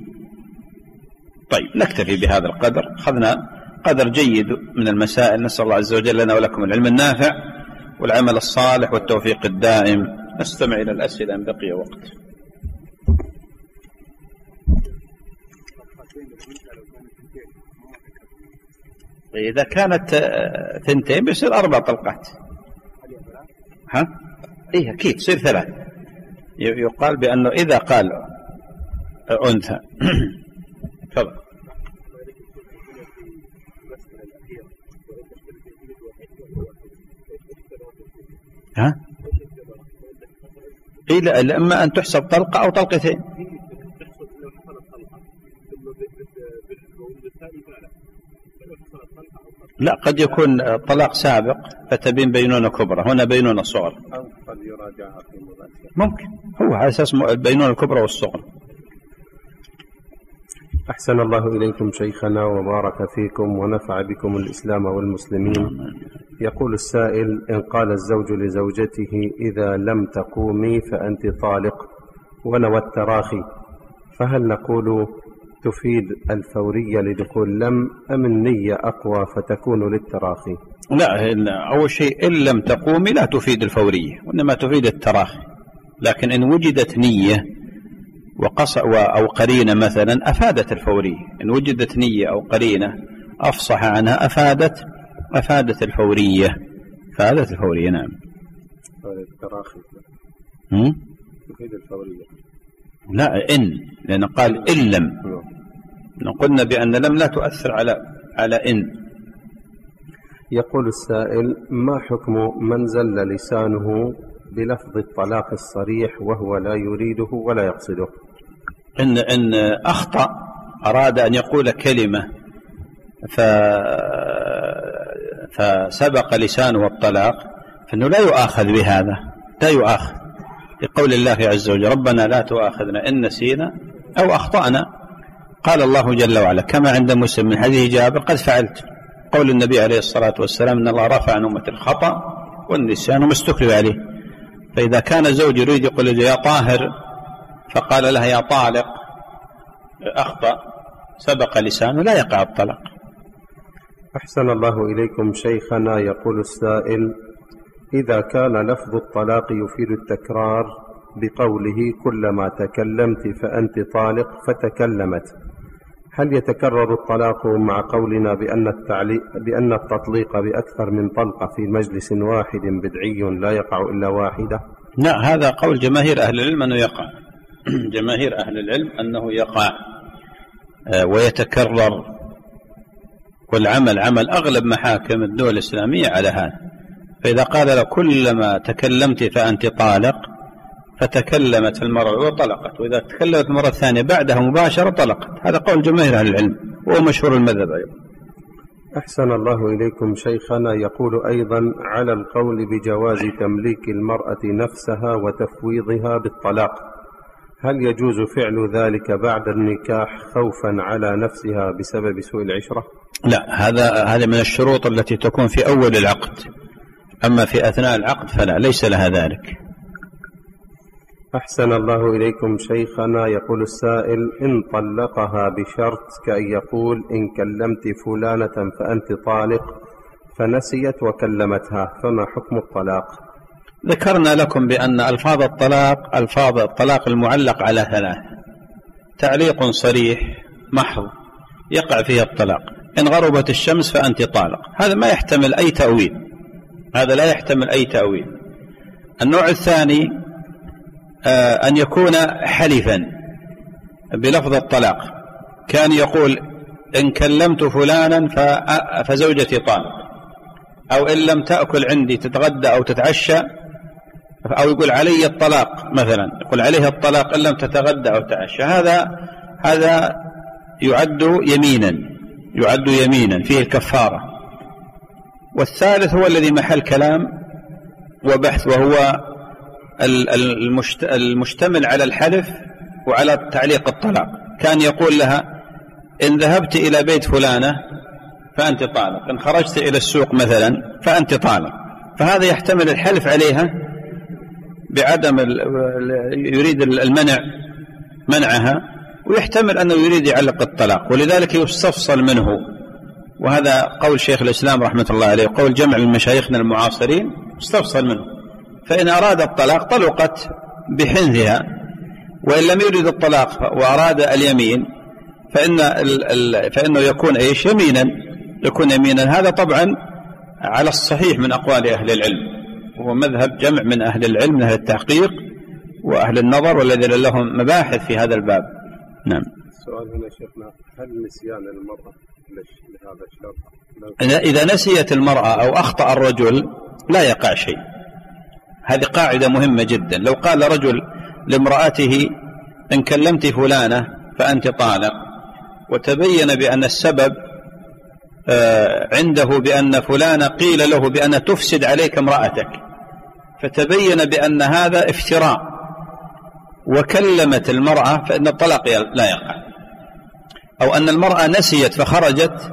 طيب نكتفي بهذا القدر، أخذنا قدر جيد من المسائل. نسأل الله عز وجل لنا ولكم العلم النافع والعمل الصالح والتوفيق الدائم. نستمع إلى الأسئلة إن بقي وقت. إذا كانت ثنتين بيصير 4 طلقات. إيه أكيد تصير 3. يقال بأنه إذا قال أنثى تفضل. إلا إما أن تحسب طلقة أو طلقتين. لا، قد يكون طلاق سابق فتبين بينونة كبرى، هنا بينونة صغرى، ممكن هو على أساس البينونة الكبرى والصغرى. أحسن الله إليكم شيخنا وبارك فيكم ونفع بكم الإسلام والمسلمين. يقول السائل: إن قال الزوج لزوجته إذا لم تقومي فأنت طالق ونوى التراخي، فهل نقول تفيد الفورية لدخول لم أم النية أقوى فتكون للتراخي؟ لا، أول شيء إن لم تقومي لا تفيد الفورية، وإنما تفيد التراخي. لكن إن وجدت نية أو قرينة مثلا أفادت الفورية. إن وجدت نية أو قرينة أفصح عنها أفادت الفورية. فادت الفورية. نعم. التراخي تفيد الفورية. لا، لأن قال إن لم، قلنا بأن لم لا تؤثر على إن. يقول السائل: ما حكم من زل لسانه بلفظ الطلاق الصريح وهو لا يريده ولا يقصده؟ إن أخطأ، أراد أن يقول كلمة فسبق لسانه الطلاق، فإنه لا يؤاخذ بهذا، لا يؤاخذ، لقول الله عز وجل: ربنا لا تؤاخذنا إن نسينا أو أخطأنا. قال الله جل وعلا كما عند مسلم من حديث جابر: قد فعلت. قول النبي عليه الصلاة والسلام: إن الله رفع عن أمة الخطأ والنسيان وما استكرهوا عليه. فإذا كان زوج يريد يقول يا طاهر فقال لها يا طالق، أخطأ، سبق لسانه، لا يقع الطلاق. أحسن الله إليكم شيخنا. يقول السائل: إذا كان لفظ الطلاق يفيد التكرار بقوله كلما تكلمت فأنت طالق فتكلمت، هل يتكرر الطلاق مع قولنا بأن التطليق بأكثر من طلقة في مجلس واحد بدعي لا يقع إلا واحدة؟ لا، هذا قول جماهير أهل العلم أنه يقع. جماهير أهل العلم أنه يقع ويتكرر، والعمل عمل أغلب محاكم الدول الإسلامية على هذا. فإذا قال له كلما تكلمت فأنت طالق، فتكلمت المرة وطلقت، وإذا تكلمت المرة الثانية بعدها مباشرة طلقت. هذا قول جماهير أهل العلم وهو مشهور المذهب أيضا. أحسن الله إليكم شيخنا. يقول أيضا: على القول بجواز تمليك المرأة نفسها وتفويضها بالطلاق، هل يجوز فعل ذلك بعد النكاح خوفا على نفسها بسبب سوء العشرة؟ لا، هذا من الشروط التي تكون في أول العقد، أما في أثناء العقد فلا، ليس لها ذلك. أحسن الله إليكم شيخنا. يقول السائل: إن طلقها بشرط كأن يقول إن كلمت فلانة فأنت طالق، فنسيت وكلمتها، فما حكم الطلاق؟ ذكرنا لكم بأن ألفاظ الطلاق المعلق على ثلاث: تعليق صريح محض يقع فيه الطلاق، إن غربت الشمس فأنت طالق، هذا ما يحتمل أي تأويل، هذا لا يحتمل أي تأويل. النوع الثاني أن يكون حلفا بلفظ الطلاق، كان يقول إن كلمت فلانا فزوجتي طالق، أو إن لم تأكل عندي تتغدى أو تتعشى، أو يقول علي الطلاق مثلا، يقول عليه الطلاق إن لم تتغدى أو تتعشى، هذا يعد يمينا فيه الكفارة. والثالث هو الذي محل كلام وبحث، وهو المشتمل على الحلف وعلى تعليق الطلاق، كان يقول لها إن ذهبت إلى بيت فلانة فأنت طالق، إن خرجت إلى السوق مثلا فأنت طالق، فهذا يحتمل الحلف عليها بعدم يريد منعها، ويحتمل أنه يريد يعلق الطلاق، ولذلك يستفصل منه. وهذا قول شيخ الإسلام رحمة الله عليه، قول جمع من مشايخنا المعاصرين، استفصل منه، فإن أراد الطلاق طلقت بحنثها، وإن لم يريد الطلاق وأراد اليمين فإنه يكون إيش؟ يمينا. هذا طبعا على الصحيح من أقوال أهل العلم، وهو مذهب جمع من أهل العلم، من أهل التحقيق وأهل النظر، والذين لهم مباحث في هذا الباب. نعم. السؤال هنا شيخنا: هل نسيان المرأة لهذا الشرط؟ إذا نسيت المرأة أو أخطأ الرجل لا يقع شيء، هذه قاعدة مهمة جدا. لو قال رجل لامرأته إن كلمت فلانة فأنت طالق، وتبين بأن السبب عنده بأن فلانة قيل له بأن تفسد عليك امرأتك، فتبين بأن هذا افتراء وكلمت المرأة، فإن الطلاق لا يقع. أو أن المرأة نسيت فخرجت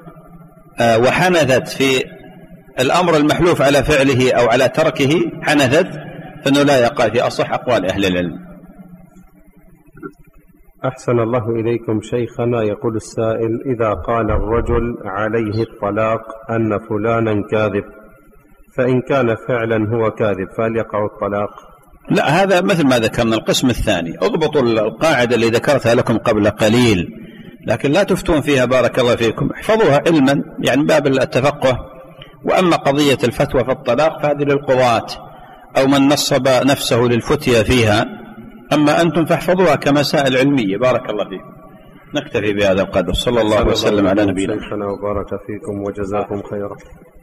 وحنثت في الأمر المحلوف على فعله أو على تركه، حنثت، فإنه لا يقع في أصح أقوال أهل العلم. أحسن الله إليكم شيخنا. يقول السائل: إذا قال الرجل عليه الطلاق أن فلانا كاذب، فإن كان فعلا هو كاذب، فهل يقع الطلاق؟ لا، هذا مثل ما ذكرنا القسم الثاني. اضبطوا القاعدة اللي ذكرتها لكم قبل قليل، لكن لا تفتون فيها، بارك الله فيكم، احفظوها علما، يعني باب التفقه. وأما قضية الفتوى في الطلاق فهذه للقضاة أو من نصب نفسه للفتية فيها، أما أنتم فاحفظوها كمسائل علمية. بارك الله فيكم. نكتفي بهذا القدر. صلى الله وسلم على نبينا. وبارك فيكم وجزاكم خيرا.